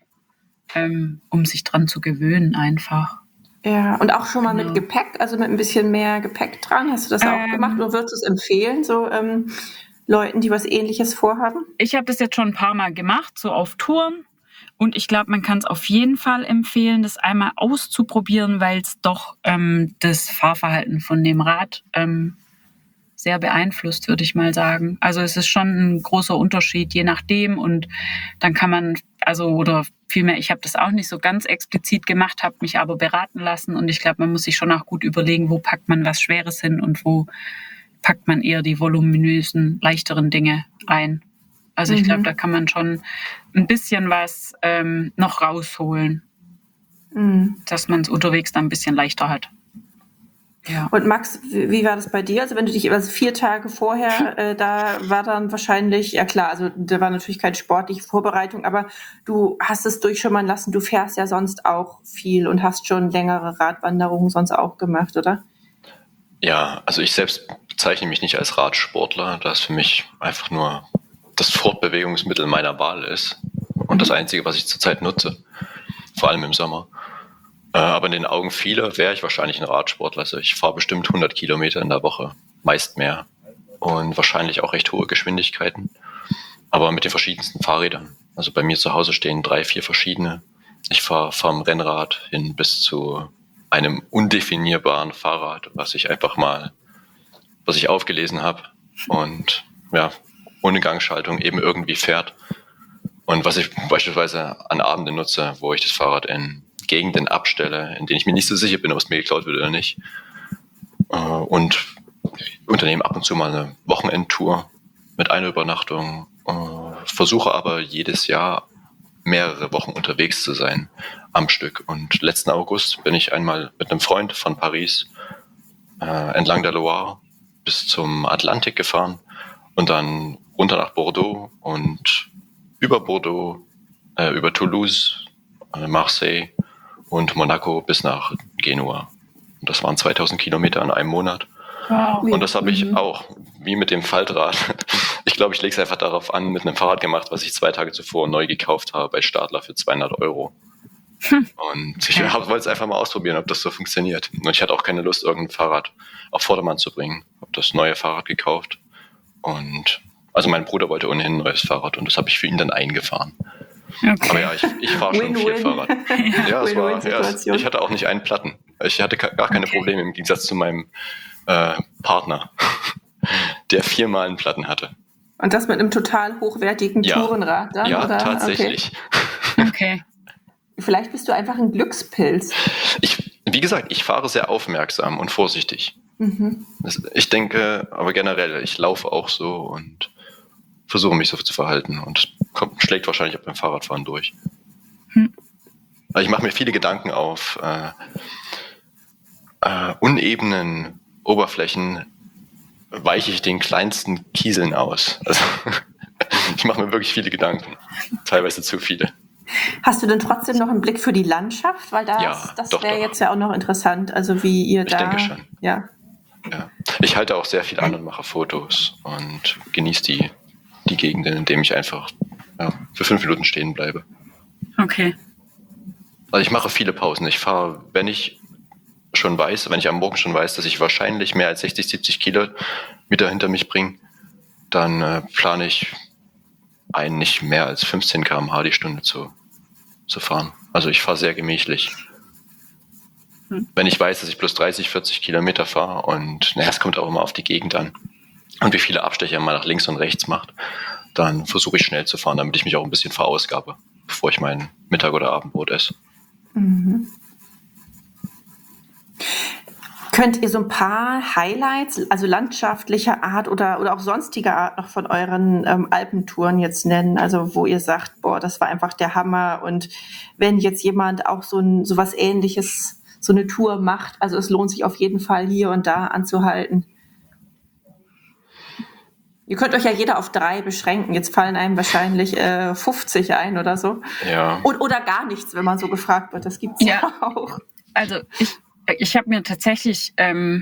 um sich dran zu gewöhnen einfach. Ja, und auch schon mal mit Gepäck, also mit ein bisschen mehr Gepäck dran. Hast du das auch gemacht oder würdest du es empfehlen, so Leuten, die was Ähnliches vorhaben? Ich habe das jetzt schon ein paar Mal gemacht, so auf Touren. Und ich glaube, man kann es auf jeden Fall empfehlen, das einmal auszuprobieren, weil es doch das Fahrverhalten von dem Rad sehr beeinflusst, würde ich mal sagen. Also es ist schon ein großer Unterschied, je nachdem. Und dann kann man, oder vielmehr, ich habe das auch nicht so ganz explizit gemacht, habe mich aber beraten lassen. Und ich glaube, man muss sich schon auch gut überlegen, wo packt man was Schweres hin und wo packt man eher die voluminösen, leichteren Dinge ein. Also ich glaube, da kann man schon ein bisschen was noch rausholen, dass man es unterwegs dann ein bisschen leichter hat. Ja. Und Max, wie war das bei dir? Also wenn du dich 4 Tage vorher, da war dann wahrscheinlich, ja klar, also da war natürlich keine sportliche Vorbereitung, aber du hast es durchschimmern lassen, du fährst ja sonst auch viel und hast schon längere Radwanderungen sonst auch gemacht, oder? Ja, also ich selbst bezeichne mich nicht als Radsportler, da es für mich einfach nur das Fortbewegungsmittel meiner Wahl ist und das Einzige, was ich zurzeit nutze, vor allem im Sommer. Aber in den Augen vieler wäre ich wahrscheinlich ein Radsportler. Also ich fahre bestimmt 100 Kilometer in der Woche, meist mehr, und wahrscheinlich auch recht hohe Geschwindigkeiten, aber mit den verschiedensten Fahrrädern. Also bei mir zu Hause stehen 3, 4 verschiedene. Ich fahre vom Rennrad hin bis zu einem undefinierbaren Fahrrad, was ich aufgelesen habe und ja, ohne Gangschaltung eben irgendwie fährt. Und was ich beispielsweise an Abenden nutze, wo ich das Fahrrad in Gegenden abstelle, in denen ich mir nicht so sicher bin, ob es mir geklaut wird oder nicht. Und unternehme ab und zu mal eine Wochenendtour mit einer Übernachtung, versuche aber jedes Jahr mehrere Wochen unterwegs zu sein am Stück. Und letzten August bin ich einmal mit einem Freund von Paris entlang der Loire bis zum Atlantik gefahren und dann runter nach Bordeaux und über Bordeaux, über Toulouse, Marseille und Monaco bis nach Genua. Und das waren 2000 Kilometer in einem Monat. Wow. Und das habe ich auch, wie mit dem Faltrad. Ich glaube, ich lege es einfach darauf an, mit einem Fahrrad gemacht, was ich 2 Tage zuvor neu gekauft habe bei Stadler für 200 €. Und ich wollte es einfach mal ausprobieren, ob das so funktioniert. Und ich hatte auch keine Lust, irgendein Fahrrad auf Vordermann zu bringen. Ich habe das neue Fahrrad gekauft. Und also mein Bruder wollte ohnehin ein neues Fahrrad und das habe ich für ihn dann eingefahren. Okay. Aber ja, ich fahre schon viel Fahrrad. Ja, ich hatte auch nicht einen Platten. Ich hatte gar keine Probleme im Gegensatz zu meinem Partner, der 4-mal einen Platten hatte. Und das mit einem total hochwertigen Tourenrad dann? Ja, oder? Tatsächlich. Okay. Vielleicht bist du einfach ein Glückspilz. Wie gesagt, ich fahre sehr aufmerksam und vorsichtig. Ich denke, aber generell, ich laufe auch so und versuche mich so zu verhalten und schlägt wahrscheinlich auch beim Fahrradfahren durch. Ich mache mir viele Gedanken auf unebenen Oberflächen, weiche ich den kleinsten Kieseln aus. Also ich mache mir wirklich viele Gedanken, teilweise zu viele. Hast du denn trotzdem noch einen Blick für die Landschaft? Weil das wäre jetzt ja auch noch interessant, also wie ihr da... Ich denke schon. Ja. Ich halte auch sehr viel an und mache Fotos und genieße die Gegenden, in denen ich einfach für 5 Minuten stehen bleibe. Okay. Also ich mache viele Pausen. Ich fahre, wenn ich am Morgen schon weiß, dass ich wahrscheinlich mehr als 60, 70 Kilometer hinter mich bringe, dann plane ich nicht mehr als 15 km/h die Stunde zu fahren. Also ich fahre sehr gemächlich. wenn ich weiß, dass ich plus 30, 40 Kilometer fahre und es kommt auch immer auf die Gegend an und wie viele Abstecher man nach links und rechts macht, dann versuche ich schnell zu fahren, damit ich mich auch ein bisschen verausgabe, bevor ich mein Mittag- oder Abendbrot esse. Mhm. Könnt ihr so ein paar Highlights, also landschaftlicher Art oder auch sonstiger Art noch von euren Alpentouren jetzt nennen? Also wo ihr sagt, boah, das war einfach der Hammer. Und wenn jetzt jemand auch so was Ähnliches, so eine Tour macht, also es lohnt sich auf jeden Fall hier und da anzuhalten. Ihr könnt euch ja jeder auf 3 beschränken. Jetzt fallen einem wahrscheinlich 50 ein oder so. Ja. Oder gar nichts, wenn man so gefragt wird. Das gibt's ja auch. Also ich habe mir tatsächlich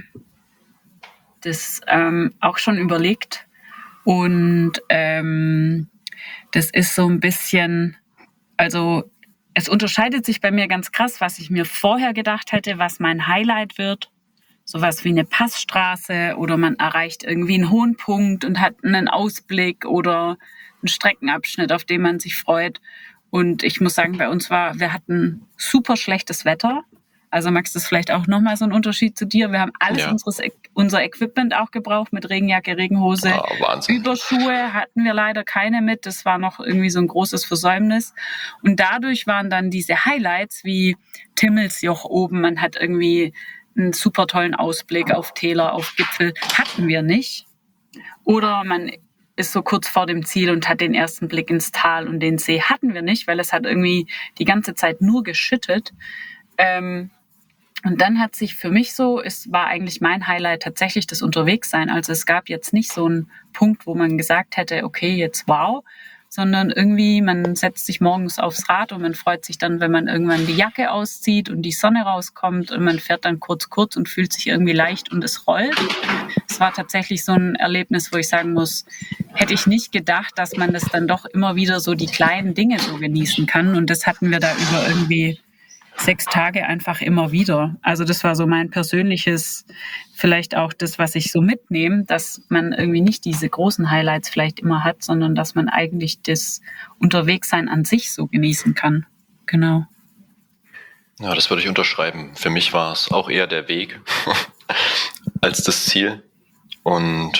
das auch schon überlegt und das ist so ein bisschen, also es unterscheidet sich bei mir ganz krass, was ich mir vorher gedacht hätte, was mein Highlight wird. Sowas wie eine Passstraße oder man erreicht irgendwie einen hohen Punkt und hat einen Ausblick oder einen Streckenabschnitt, auf den man sich freut. Und ich muss sagen, bei uns wir hatten super schlechtes Wetter. Also Max, das ist vielleicht auch nochmal so ein Unterschied zu dir. Wir haben alles unser Equipment auch gebraucht mit Regenjacke, Regenhose. Wahnsinn. Überschuhe hatten wir leider keine mit. Das war noch irgendwie so ein großes Versäumnis. Und dadurch waren dann diese Highlights wie Timmelsjoch oben. Man hat irgendwie einen super tollen Ausblick auf Täler, auf Gipfel. Hatten wir nicht. Oder man ist so kurz vor dem Ziel und hat den ersten Blick ins Tal und den See. Hatten wir nicht, weil es hat irgendwie die ganze Zeit nur geschüttet. Und dann hat sich für mich es war eigentlich mein Highlight tatsächlich das Unterwegssein. Also es gab jetzt nicht so einen Punkt, wo man gesagt hätte, okay, jetzt wow, sondern irgendwie man setzt sich morgens aufs Rad und man freut sich dann, wenn man irgendwann die Jacke auszieht und die Sonne rauskommt und man fährt dann kurz und fühlt sich irgendwie leicht und es rollt. Es war tatsächlich so ein Erlebnis, wo ich sagen muss, hätte ich nicht gedacht, dass man das dann doch immer wieder so die kleinen Dinge so genießen kann. Und das hatten wir da über irgendwie 6 Tage einfach immer wieder. Also das war so mein persönliches, vielleicht auch das, was ich so mitnehme, dass man irgendwie nicht diese großen Highlights vielleicht immer hat, sondern dass man eigentlich das Unterwegssein an sich so genießen kann. Genau. Ja, das würde ich unterschreiben. Für mich war es auch eher der Weg als das Ziel. Und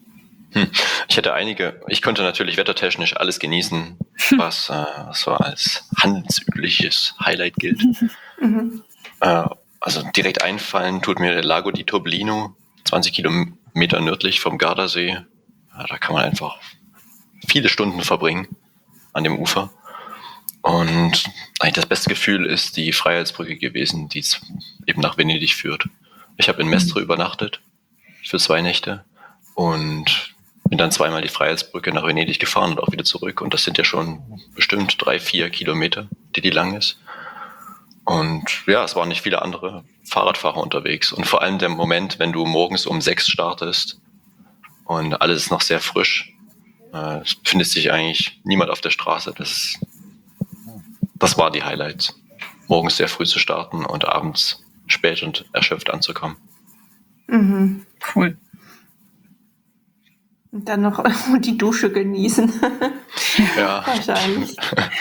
ich konnte natürlich wettertechnisch alles genießen, was so als handelsübliches Highlight gilt. Also direkt einfallen tut mir der Lago di Torbellino, 20 Kilometer nördlich vom Gardasee. Ja, da kann man einfach viele Stunden verbringen an dem Ufer. Und eigentlich das beste Gefühl ist die Freiheitsbrücke gewesen, die eben nach Venedig führt. Ich habe in Mestre übernachtet für 2 Nächte und bin dann 2-mal die Freiheitsbrücke nach Venedig gefahren und auch wieder zurück. Und das sind ja schon bestimmt 3-4 Kilometer, die lang ist. Und ja, es waren nicht viele andere Fahrradfahrer unterwegs. Und vor allem der Moment, wenn du morgens um 6 startest und alles ist noch sehr frisch, es findet sich eigentlich niemand auf der Straße. Das war die Highlights. Morgens sehr früh zu starten und abends spät und erschöpft anzukommen. Mhm. Cool. Und dann noch die Dusche genießen. Ja. Wahrscheinlich.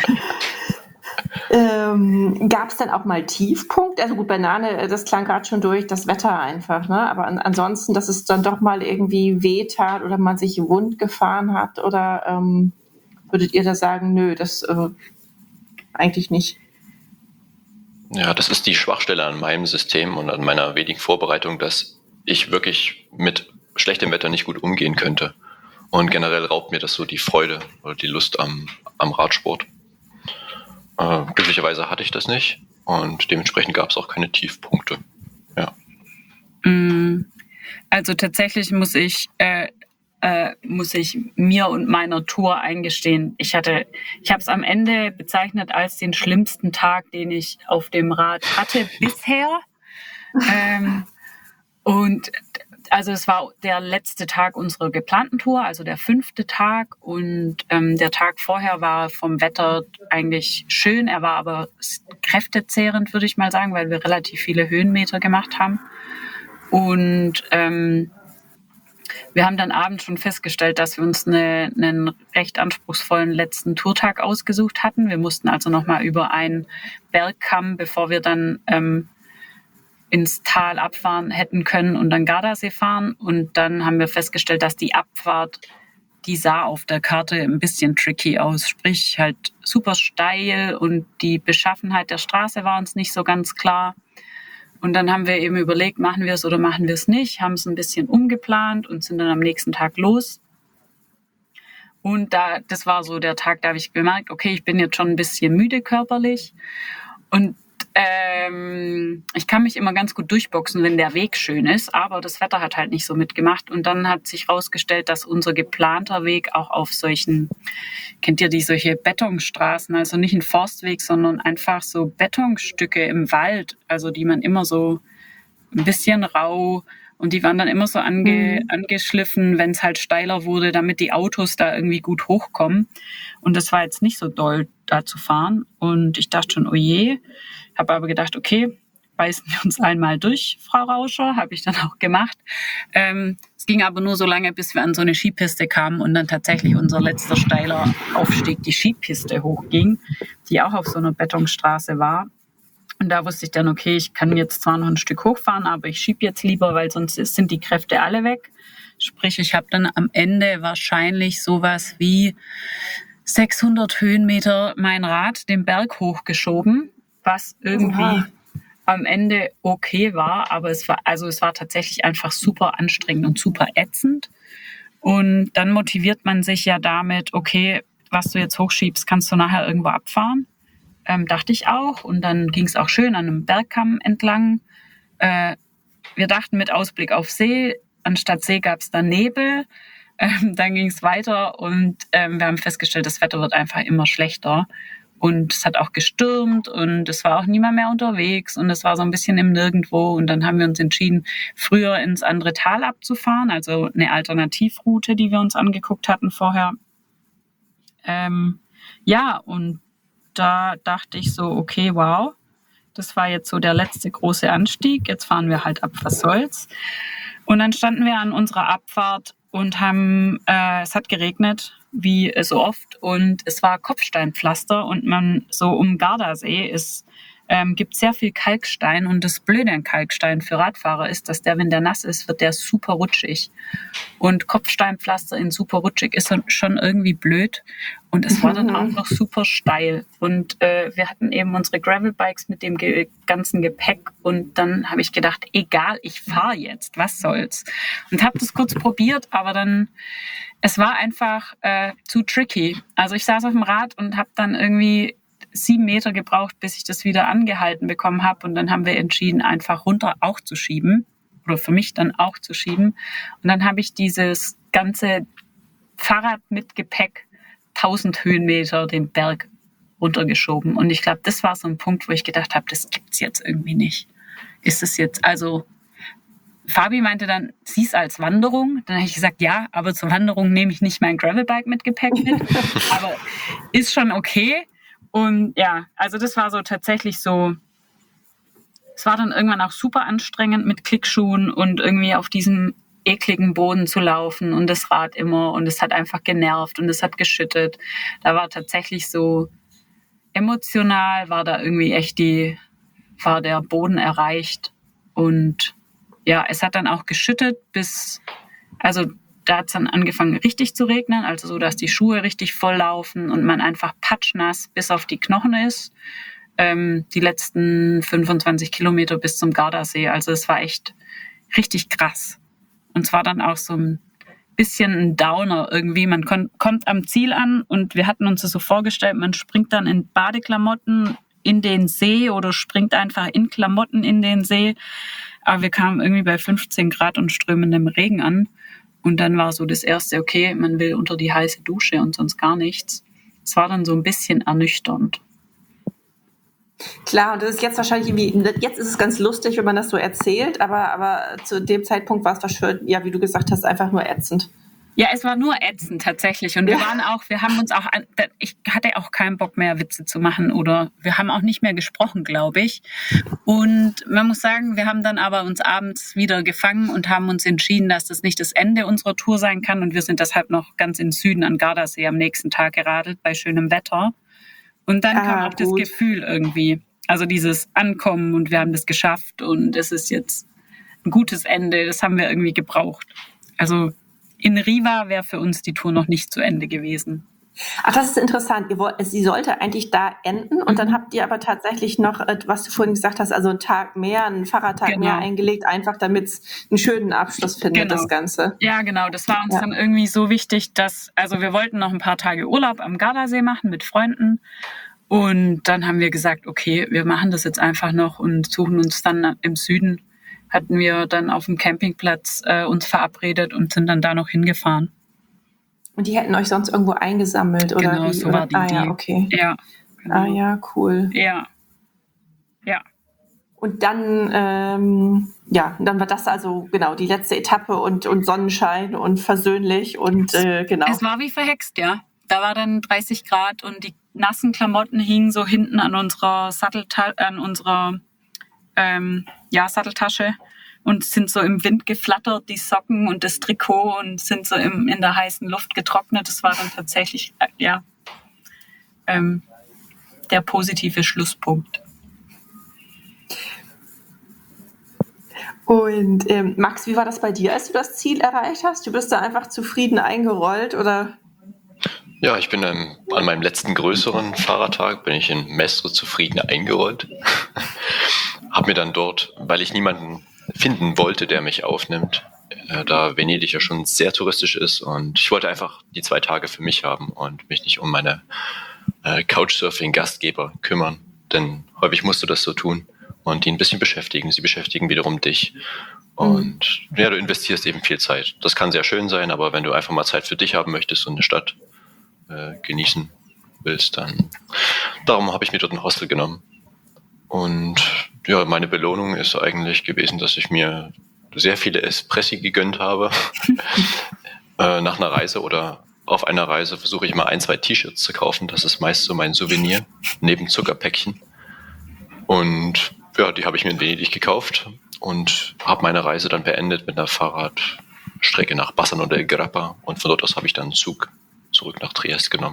Gab es dann auch mal Tiefpunkt? Also gut, Banane, das klang gerade schon durch, das Wetter einfach, ne? Aber ansonsten, dass es dann doch mal irgendwie wehtat oder man sich wund gefahren hat? Oder würdet ihr da sagen, nö, das eigentlich nicht? Ja, das ist die Schwachstelle an meinem System und an meiner wenigen Vorbereitung, dass ich wirklich mit schlechtem Wetter nicht gut umgehen könnte. Und generell raubt mir das so die Freude oder die Lust am Radsport. Glücklicherweise hatte ich das nicht und dementsprechend gab es auch keine Tiefpunkte. Ja. Also tatsächlich muss ich mir und meiner Tour eingestehen, ich habe es am Ende bezeichnet als den schlimmsten Tag, den ich auf dem Rad hatte bisher. Und also es war der letzte Tag unserer geplanten Tour, also der 5. Tag. Und der Tag vorher war vom Wetter eigentlich schön. Er war aber kräftezehrend, würde ich mal sagen, weil wir relativ viele Höhenmeter gemacht haben. Und wir haben dann abends schon festgestellt, dass wir uns einen recht anspruchsvollen letzten Tourtag ausgesucht hatten. Wir mussten also nochmal über einen Bergkamm, bevor wir dann ins Tal abfahren hätten können und dann Gardasee fahren. Und dann haben wir festgestellt, dass die Abfahrt, die sah auf der Karte ein bisschen tricky aus. Sprich, halt super steil und die Beschaffenheit der Straße war uns nicht so ganz klar. Und dann haben wir eben überlegt, machen wir es oder machen wir es nicht, haben es ein bisschen umgeplant und sind dann am nächsten Tag los. Und das war so der Tag, da habe ich gemerkt, okay, ich bin jetzt schon ein bisschen müde körperlich und ich kann mich immer ganz gut durchboxen, wenn der Weg schön ist, aber das Wetter hat halt nicht so mitgemacht. Und dann hat sich herausgestellt, dass unser geplanter Weg auch auf solchen, kennt ihr die, solche Betonstraßen, also nicht ein Forstweg, sondern einfach so Betonstücke im Wald, also die man immer so ein bisschen rau und die waren dann immer so angeschliffen, wenn es halt steiler wurde, damit die Autos da irgendwie gut hochkommen. Und das war jetzt nicht so doll, da zu fahren. Und ich dachte schon, oh je. Habe aber gedacht, okay, beißen wir uns einmal durch, Frau Rauscher. Habe ich dann auch gemacht. Es ging aber nur so lange, bis wir an so eine Skipiste kamen und dann tatsächlich unser letzter steiler Aufstieg die Skipiste hochging, die auch auf so einer Betonstraße war. Und da wusste ich dann, okay, ich kann jetzt zwar noch ein Stück hochfahren, aber ich schiebe jetzt lieber, weil sonst sind die Kräfte alle weg. Sprich, ich habe dann am Ende wahrscheinlich sowas wie 600 Höhenmeter mein Rad den Berg hochgeschoben, was irgendwie am Ende okay war, aber es war tatsächlich einfach super anstrengend und super ätzend. Und dann motiviert man sich ja damit, okay, was du jetzt hochschiebst, kannst du nachher irgendwo abfahren. Dachte ich auch. Und dann ging es auch schön an einem Bergkamm entlang. Wir dachten mit Ausblick auf See. Anstatt See gab es dann Nebel. Dann ging es weiter und wir haben festgestellt, das Wetter wird einfach immer schlechter. Und es hat auch gestürmt und es war auch niemand mehr unterwegs und es war so ein bisschen im Nirgendwo. Und dann haben wir uns entschieden, früher ins andere Tal abzufahren, also eine Alternativroute, die wir uns angeguckt hatten vorher. Und da dachte ich so, okay, wow, das war jetzt so der letzte große Anstieg. Jetzt fahren wir halt ab, was soll's. Und dann standen wir an unserer Abfahrt und es hat geregnet, wie so oft. Und es war Kopfsteinpflaster und man so um Gardasee gibt sehr viel Kalkstein. Und das Blöde an Kalkstein für Radfahrer ist, dass wenn der nass ist, wird der super rutschig. Und Kopfsteinpflaster in super rutschig ist schon irgendwie blöd. Und es war dann auch noch super steil. Und wir hatten eben unsere Gravelbikes mit dem ganzen Gepäck. Und dann habe ich gedacht, egal, ich fahre jetzt, was soll's. Und habe das kurz probiert, aber dann, es war einfach zu tricky. Also ich saß auf dem Rad und habe dann irgendwie 7 Meter gebraucht, bis ich das wieder angehalten bekommen habe. Und dann haben wir entschieden, einfach runter auch zu schieben. Oder für mich dann auch zu schieben. Und dann habe ich dieses ganze Fahrrad mit Gepäck 1000 Höhenmeter den Berg runtergeschoben. Und ich glaube, das war so ein Punkt, wo ich gedacht habe, das gibt's jetzt irgendwie nicht. Ist es jetzt, also Fabi meinte dann, sieh's als Wanderung. Dann habe ich gesagt, ja, aber zur Wanderung nehme ich nicht mein Gravelbike mit Gepäck mit. Aber ist schon okay. Und ja, also das war so tatsächlich so, es war dann irgendwann auch super anstrengend mit Klickschuhen und irgendwie auf diesem ekligen Boden zu laufen und das Rad immer und es hat einfach genervt und es hat geschüttet. Da war tatsächlich so emotional, war da irgendwie echt war der Boden erreicht und ja, es hat dann auch geschüttet da hat es dann angefangen richtig zu regnen, also so, dass die Schuhe richtig voll laufen und man einfach patschnass bis auf die Knochen ist. Die letzten 25 Kilometer bis zum Gardasee, also es war echt richtig krass. Und es war dann auch so ein bisschen ein Downer irgendwie. Man kommt am Ziel an und wir hatten uns das so vorgestellt, man springt dann in Badeklamotten in den See oder springt einfach in Klamotten in den See. Aber wir kamen irgendwie bei 15 Grad und strömendem Regen an. Und dann war so das Erste, okay, man will unter die heiße Dusche und sonst gar nichts. Es war dann so ein bisschen ernüchternd. Klar, und das ist jetzt wahrscheinlich jetzt ist es ganz lustig, wenn man das so erzählt, aber zu dem Zeitpunkt war es wahrscheinlich, ja, wie du gesagt hast, einfach nur ätzend. Ja, es war nur ätzend tatsächlich. Und ich hatte auch keinen Bock mehr, Witze zu machen oder wir haben auch nicht mehr gesprochen, glaube ich. Und man muss sagen, wir haben dann aber uns abends wieder gefangen und haben uns entschieden, dass das nicht das Ende unserer Tour sein kann. Und wir sind deshalb noch ganz in Süden an Gardasee am nächsten Tag geradelt bei schönem Wetter. Und dann kam auch das Gefühl irgendwie. Also dieses Ankommen und wir haben das geschafft und es ist jetzt ein gutes Ende, das haben wir irgendwie gebraucht. Also in Riva wäre für uns die Tour noch nicht zu Ende gewesen. Ach, das ist interessant. Sie sollte eigentlich da enden und dann habt ihr aber tatsächlich noch, was du vorhin gesagt hast, also einen Tag mehr, einen Fahrradtag mehr eingelegt, einfach damit es einen schönen Abschluss findet, das Ganze. Ja, genau. Das war uns dann irgendwie so wichtig, also wir wollten noch ein paar Tage Urlaub am Gardasee machen mit Freunden und dann haben wir gesagt, okay, wir machen das jetzt einfach noch und suchen uns dann im Süden, hatten wir dann auf dem Campingplatz uns verabredet und sind dann da noch hingefahren. Und die hätten euch sonst irgendwo eingesammelt, oder? Genau, so war die Idee. Ja, okay. Ja, genau. Ah ja, cool. Ja. Und dann, dann war das also genau die letzte Etappe und Sonnenschein und versöhnlich und genau. Es war wie verhext, ja. Da war dann 30 Grad und die nassen Klamotten hingen so hinten an unserer Satteltasche und sind so im Wind geflattert, die Socken und das Trikot, und sind so in der heißen Luft getrocknet. Das war dann tatsächlich, der positive Schlusspunkt. Und Max, wie war das bei dir, als du das Ziel erreicht hast? Du bist da einfach zufrieden eingerollt, oder? Ja, ich bin an meinem letzten größeren Fahrradtag, bin ich in Mestre zufrieden eingerollt. Hab mir dann dort, weil ich niemanden finden wollte, der mich aufnimmt, da Venedig ja schon sehr touristisch ist, und ich wollte einfach die 2 Tage für mich haben und mich nicht um meine Couchsurfing-Gastgeber kümmern, denn häufig musst du das so tun und die ein bisschen beschäftigen. Sie beschäftigen wiederum dich und du investierst eben viel Zeit. Das kann sehr schön sein, aber wenn du einfach mal Zeit für dich haben möchtest und eine Stadt genießen willst, dann darum habe ich mir dort ein Hostel genommen. Und ja, meine Belohnung ist eigentlich gewesen, dass ich mir sehr viele Espressi gegönnt habe. Nach einer Reise oder auf einer Reise versuche ich mal 1, 2 T-Shirts zu kaufen. Das ist meist so mein Souvenir, neben Zuckerpäckchen. Und ja, die habe ich mir in Venedig gekauft und habe meine Reise dann beendet mit einer Fahrradstrecke nach Bassano del Grappa. Und von dort aus habe ich dann einen Zug zurück nach Trient genommen.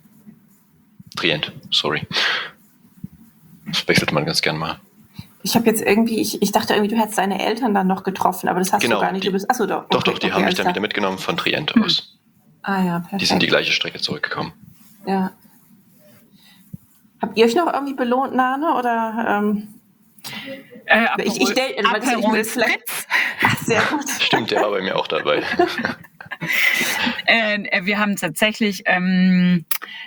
Das wechselt man ganz gern mal. Ich habe jetzt ich dachte irgendwie, du hättest deine Eltern dann noch getroffen, aber das hast du gar nicht. Doch, die haben mich dann wieder mitgenommen von Trient aus. Ah ja, perfekt. Die sind die gleiche Strecke zurückgekommen. Ja. Habt ihr euch noch irgendwie belohnt, Nane, oder? Ich will vielleicht. Ach, sehr gut. Stimmt, der war bei mir auch dabei. Wir haben tatsächlich wir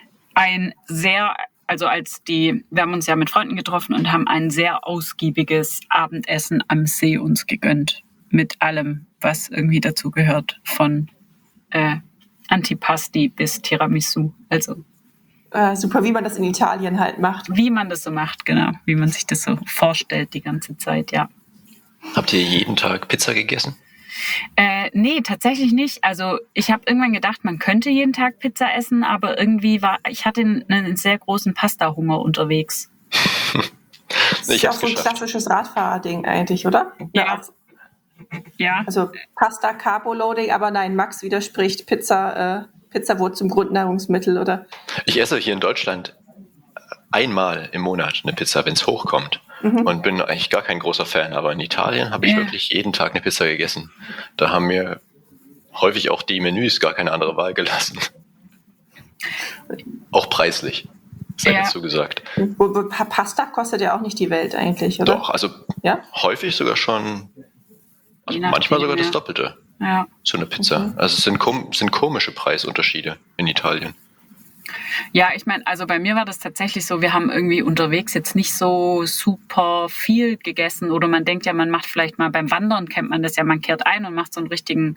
haben uns ja mit Freunden getroffen und haben ein sehr ausgiebiges Abendessen am See uns gegönnt. Mit allem, was irgendwie dazu gehört. Von Antipasti bis Tiramisu. Also super, wie man das in Italien halt macht. Wie man das so macht, genau. Wie man sich das so vorstellt die ganze Zeit, ja. Habt ihr jeden Tag Pizza gegessen? Nee, tatsächlich nicht. Also ich habe irgendwann gedacht, man könnte jeden Tag Pizza essen, aber irgendwie ich hatte einen sehr großen Pasta-Hunger unterwegs. Das ist ja auch so ein klassisches Radfahrer-Ding eigentlich, oder? Ja. Also Pasta, Carbo-Loading, aber nein, Max widerspricht, Pizza wurde zum Grundnahrungsmittel, oder? Ich esse hier in Deutschland einmal im Monat eine Pizza, wenn es hochkommt. Und bin eigentlich gar kein großer Fan. Aber in Italien habe ich wirklich jeden Tag eine Pizza gegessen. Da haben mir häufig auch die Menüs gar keine andere Wahl gelassen. Auch preislich, sei dazu gesagt. Pasta kostet ja auch nicht die Welt eigentlich, oder? Doch, also häufig sogar schon, manchmal sogar das Doppelte. Ja. So eine Pizza. Also es sind komische Preisunterschiede in Italien. Ja, ich meine, also bei mir war das tatsächlich so, wir haben irgendwie unterwegs jetzt nicht so super viel gegessen, oder man denkt ja, man macht vielleicht mal beim Wandern, kennt man das ja, man kehrt ein und macht so einen richtigen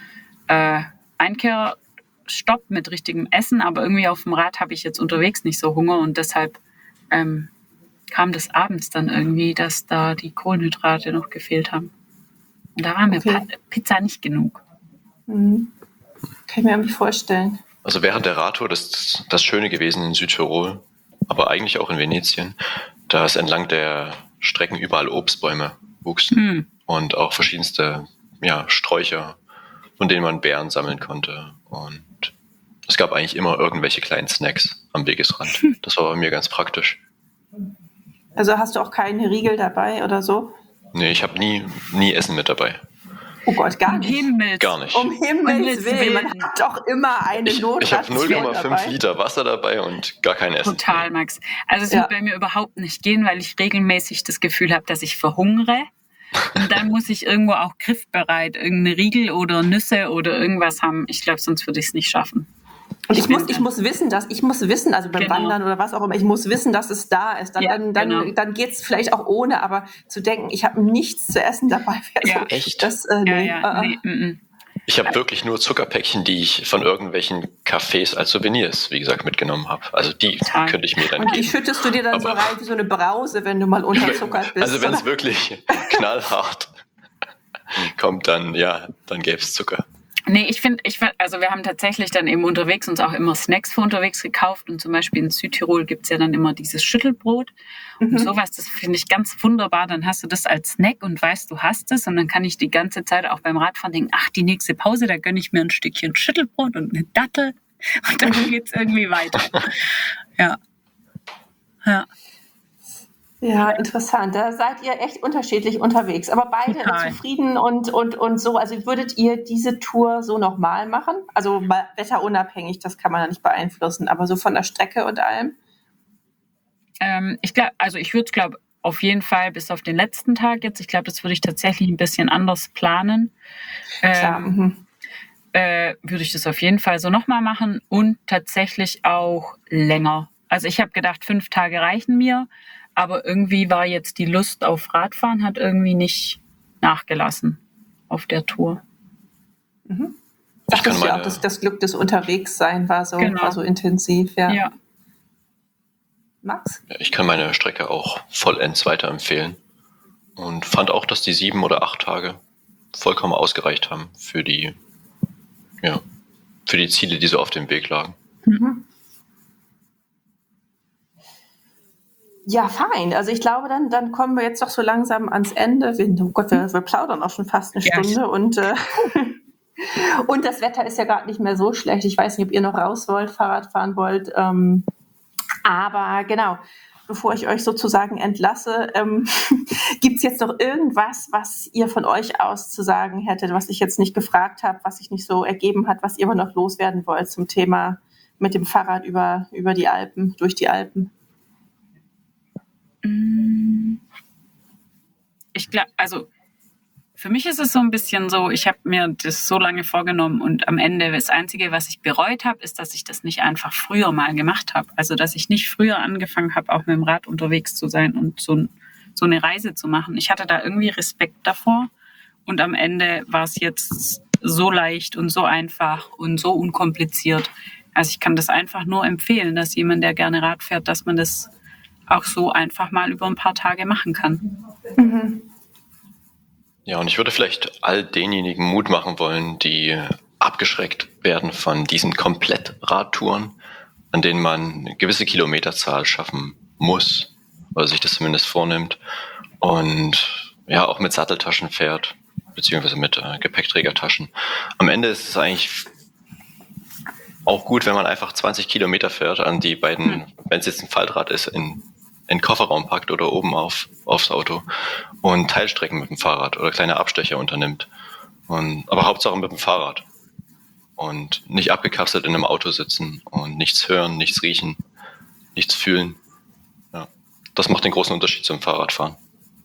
Einkehrstopp mit richtigem Essen, aber irgendwie auf dem Rad habe ich jetzt unterwegs nicht so Hunger und deshalb kam das abends dann irgendwie, dass da die Kohlenhydrate noch gefehlt haben. Und da war mir Pizza nicht genug. Kann ich mir irgendwie vorstellen. Also während der Radtour das Schöne gewesen in Südtirol, aber eigentlich auch in Venetien, da es entlang der Strecken überall Obstbäume wuchsen und auch verschiedenste Sträucher, von denen man Beeren sammeln konnte. Und es gab eigentlich immer irgendwelche kleinen Snacks am Wegesrand. Das war bei mir ganz praktisch. Also hast du auch keine Riegel dabei oder so? Nee, ich habe nie Essen mit dabei. Oh Gott, gar nicht. Gar nicht. Um Himmels Willen, man hat doch immer eine Ich habe Notration 0,5 dabei. Liter Wasser dabei und gar kein Essen. Total, Max. Also es Ja. wird bei mir überhaupt nicht gehen, weil ich regelmäßig das Gefühl habe, dass ich verhungere. Und dann muss ich irgendwo auch griffbereit irgendeine Riegel oder Nüsse oder irgendwas haben. Ich glaube, sonst würde ich es nicht schaffen. Und ich muss wissen, also beim Genau. Wandern oder was auch immer, ich muss wissen, dass es da ist. Dann geht es vielleicht auch ohne, aber zu denken, ich habe nichts zu essen dabei. Ja. Echt? Nee. Ich habe wirklich nur Zuckerpäckchen, die ich von irgendwelchen Cafés als Souvenirs, wie gesagt, mitgenommen habe. Also die Total. könnte ich mir dann Und die geben. schüttest du dir dann so Aber- rein wie so eine Brause, wenn du mal unterzuckert bist. Also wenn es oder? wirklich knallhart kommt, dann gäbe es Zucker. Nee, also wir haben tatsächlich dann eben unterwegs uns auch immer Snacks für unterwegs gekauft und zum Beispiel in Südtirol gibt's ja dann immer dieses Schüttelbrot und sowas, das finde ich ganz wunderbar, dann hast du das als Snack und weißt, du hast es und dann kann ich die ganze Zeit auch beim Radfahren denken, ach, die nächste Pause, da gönne ich mir ein Stückchen Schüttelbrot und eine Dattel und dann geht's irgendwie weiter. Ja. Ja, interessant. Da seid ihr echt unterschiedlich unterwegs, aber beide Total. zufrieden und so. Also würdet ihr diese Tour so nochmal machen? Also mal wetterunabhängig, das kann man ja nicht beeinflussen, aber so von der Strecke und allem? Ich würde es, glaube auf jeden Fall bis auf den letzten Tag jetzt, ich glaube, das würde ich tatsächlich ein bisschen anders planen. Klar. Würde ich das auf jeden Fall so nochmal machen und tatsächlich auch länger. Also ich habe gedacht, 5 Tage reichen mir, aber irgendwie war jetzt die Lust auf Radfahren, hat irgendwie nicht nachgelassen auf der Tour. Dachtest du ja auch, dass das Glück des Unterwegssein war so intensiv, ja. Ja. Max? Ja, ich kann meine Strecke auch vollends weiterempfehlen und fand auch, dass die 7 oder 8 Tage vollkommen ausgereicht haben für die Ziele, die so auf dem Weg lagen. Ja, fein. Also ich glaube, dann kommen wir jetzt doch so langsam ans Ende. Oh Gott, wir plaudern auch schon fast eine Stunde und das Wetter ist ja gerade nicht mehr so schlecht. Ich weiß nicht, ob ihr noch raus wollt, Fahrrad fahren wollt. Aber genau, bevor ich euch sozusagen entlasse, gibt es jetzt noch irgendwas, was ihr von euch aus zu sagen hättet, was ich jetzt nicht gefragt habe, was sich nicht so ergeben hat, was ihr aber noch loswerden wollt zum Thema mit dem Fahrrad über die Alpen, durch die Alpen? Ich glaube, also für mich ist es so ein bisschen so, ich habe mir das so lange vorgenommen und am Ende das Einzige, was ich bereut habe, ist, dass ich das nicht einfach früher mal gemacht habe. Also dass ich nicht früher angefangen habe, auch mit dem Rad unterwegs zu sein und so eine Reise zu machen. Ich hatte da irgendwie Respekt davor und am Ende war es jetzt so leicht und so einfach und so unkompliziert. Also ich kann das einfach nur empfehlen, dass jemand, der gerne Rad fährt, dass man das auch so einfach mal über ein paar Tage machen kann. Ja, und ich würde vielleicht all denjenigen Mut machen wollen, die abgeschreckt werden von diesen Komplett-Radtouren, an denen man eine gewisse Kilometerzahl schaffen muss, oder sich das zumindest vornimmt, und ja, auch mit Satteltaschen fährt, beziehungsweise mit Gepäckträgertaschen. Am Ende ist es eigentlich auch gut, wenn man einfach 20 Kilometer fährt, an die beiden, wenn es jetzt ein Faltrad ist, in den Kofferraum packt oder oben aufs Auto und Teilstrecken mit dem Fahrrad oder kleine Abstecher unternimmt. Aber Hauptsache mit dem Fahrrad. Und nicht abgekapselt in einem Auto sitzen und nichts hören, nichts riechen, nichts fühlen. Ja, das macht den großen Unterschied zum Fahrradfahren.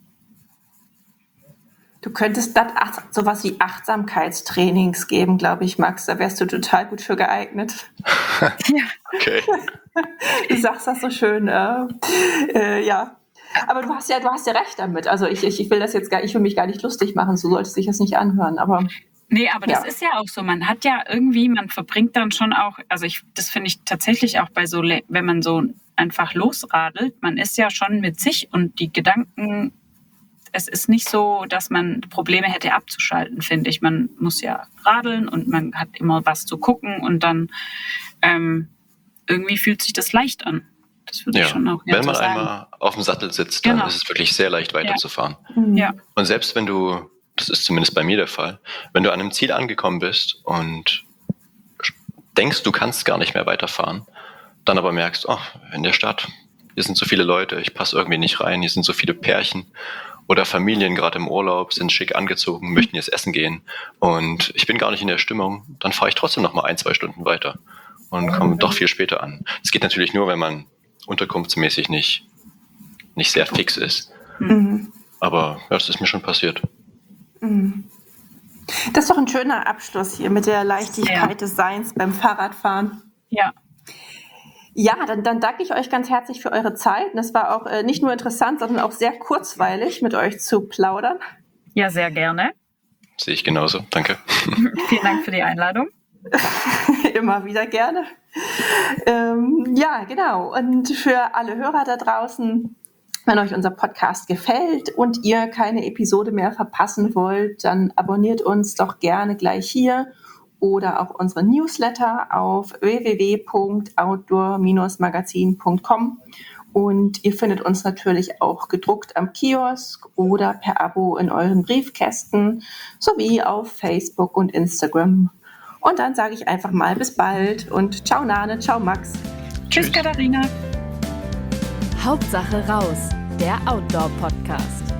Du könntest da sowas wie Achtsamkeitstrainings geben, glaube ich, Max. Da wärst du total gut für geeignet. Ja. Okay. Du sagst das so schön. Ja. Aber du hast ja recht damit. Also ich will mich gar nicht lustig machen. So solltest du dich das nicht anhören. Aber Nee, aber das ist ja auch so. Man hat ja irgendwie, man verbringt dann schon auch, das finde ich tatsächlich auch bei so, wenn man so einfach losradelt, man ist ja schon mit sich und die Gedanken, es ist nicht so, dass man Probleme hätte abzuschalten, finde ich. Man muss ja radeln und man hat immer was zu gucken und dann irgendwie fühlt sich das leicht an. Das würde ich schon auch wenn man so sagen. einmal auf dem Sattel sitzt, dann ist es wirklich sehr leicht weiterzufahren. Ja. Und selbst wenn du, das ist zumindest bei mir der Fall, wenn du an einem Ziel angekommen bist und denkst, du kannst gar nicht mehr weiterfahren, dann aber merkst, in der Stadt hier sind so viele Leute, ich passe irgendwie nicht rein, hier sind so viele Pärchen oder Familien gerade im Urlaub, sind schick angezogen, möchten jetzt essen gehen und ich bin gar nicht in der Stimmung, dann fahre ich trotzdem noch mal 1-2 Stunden weiter und komme doch viel später an. Das geht natürlich nur, wenn man unterkunftsmäßig nicht sehr fix ist. Aber ja, das ist mir schon passiert. Das ist doch ein schöner Abschluss hier mit der Leichtigkeit des Seins beim Fahrradfahren. Ja. Ja, dann danke ich euch ganz herzlich für eure Zeit. Und es war auch nicht nur interessant, sondern auch sehr kurzweilig, mit euch zu plaudern. Ja, sehr gerne. Sehe ich genauso. Danke. Vielen Dank für die Einladung. Immer wieder gerne. Ja, genau. Und für alle Hörer da draußen, wenn euch unser Podcast gefällt und ihr keine Episode mehr verpassen wollt, dann abonniert uns doch gerne gleich hier oder auch unsere Newsletter auf www.outdoor-magazin.com. Und ihr findet uns natürlich auch gedruckt am Kiosk oder per Abo in euren Briefkästen sowie auf Facebook und Instagram. Und dann sage ich einfach mal bis bald und ciao Nane, ciao Max. Tschüss Katharina. Hauptsache raus, der Outdoor-Podcast.